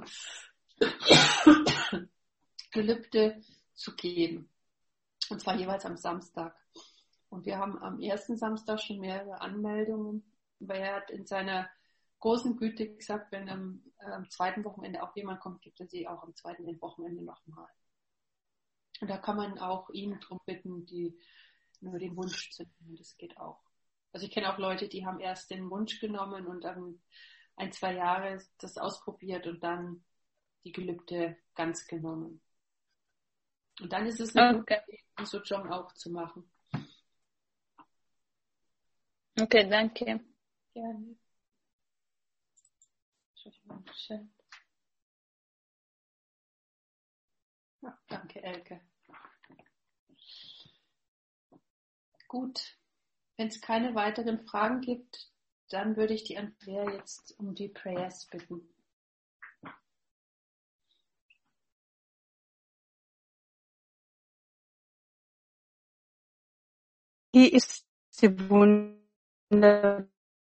Gelübde zu geben. Und zwar jeweils am Samstag. Und wir haben am ersten Samstag schon mehrere Anmeldungen, weil er hat in seiner großen Güte gesagt, wenn am, äh, am zweiten Wochenende auch jemand kommt, gibt er sie auch am zweiten Wochenende nochmal. Und da kann man auch ihn darum bitten, die nur den Wunsch zu nehmen. Das geht auch. Also ich kenne auch Leute, die haben erst den Wunsch genommen und dann ein, zwei Jahre das ausprobiert und dann die Gelübde ganz genommen. Und dann ist es eine Okay. gute Idee, so John auch zu machen. Okay, danke. Gerne. Ja, danke, Elke. Gut, wenn es keine weiteren Fragen gibt, dann würde ich die Andrea jetzt um die Prayers bitten. Hier ist die wunderbare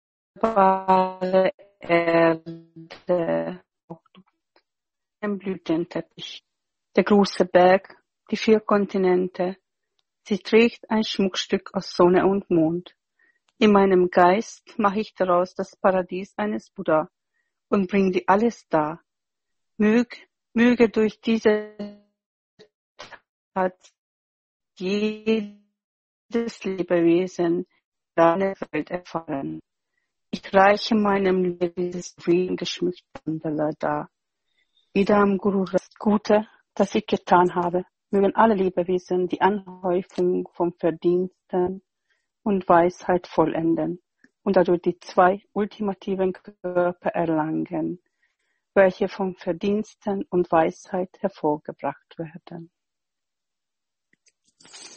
Erde, ein Blütenteppich, der große Berg, die vier Kontinente. Sie trägt ein Schmuckstück aus Sonne und Mond. In meinem Geist mache ich daraus das Paradies eines Buddha und bringe dir alles dar. Möge, möge durch diese Tat jedes Lebewesen deine Welt erfahren. Ich reiche meinem Leben dieses Frieden geschmückte Mandala dar. Idam Guru, das Gute, das ich getan habe, mögen alle Lebewesen die Anhäufung von Verdiensten und Weisheit vollenden und dadurch die zwei ultimativen Körper erlangen, welche von Verdiensten und Weisheit hervorgebracht werden.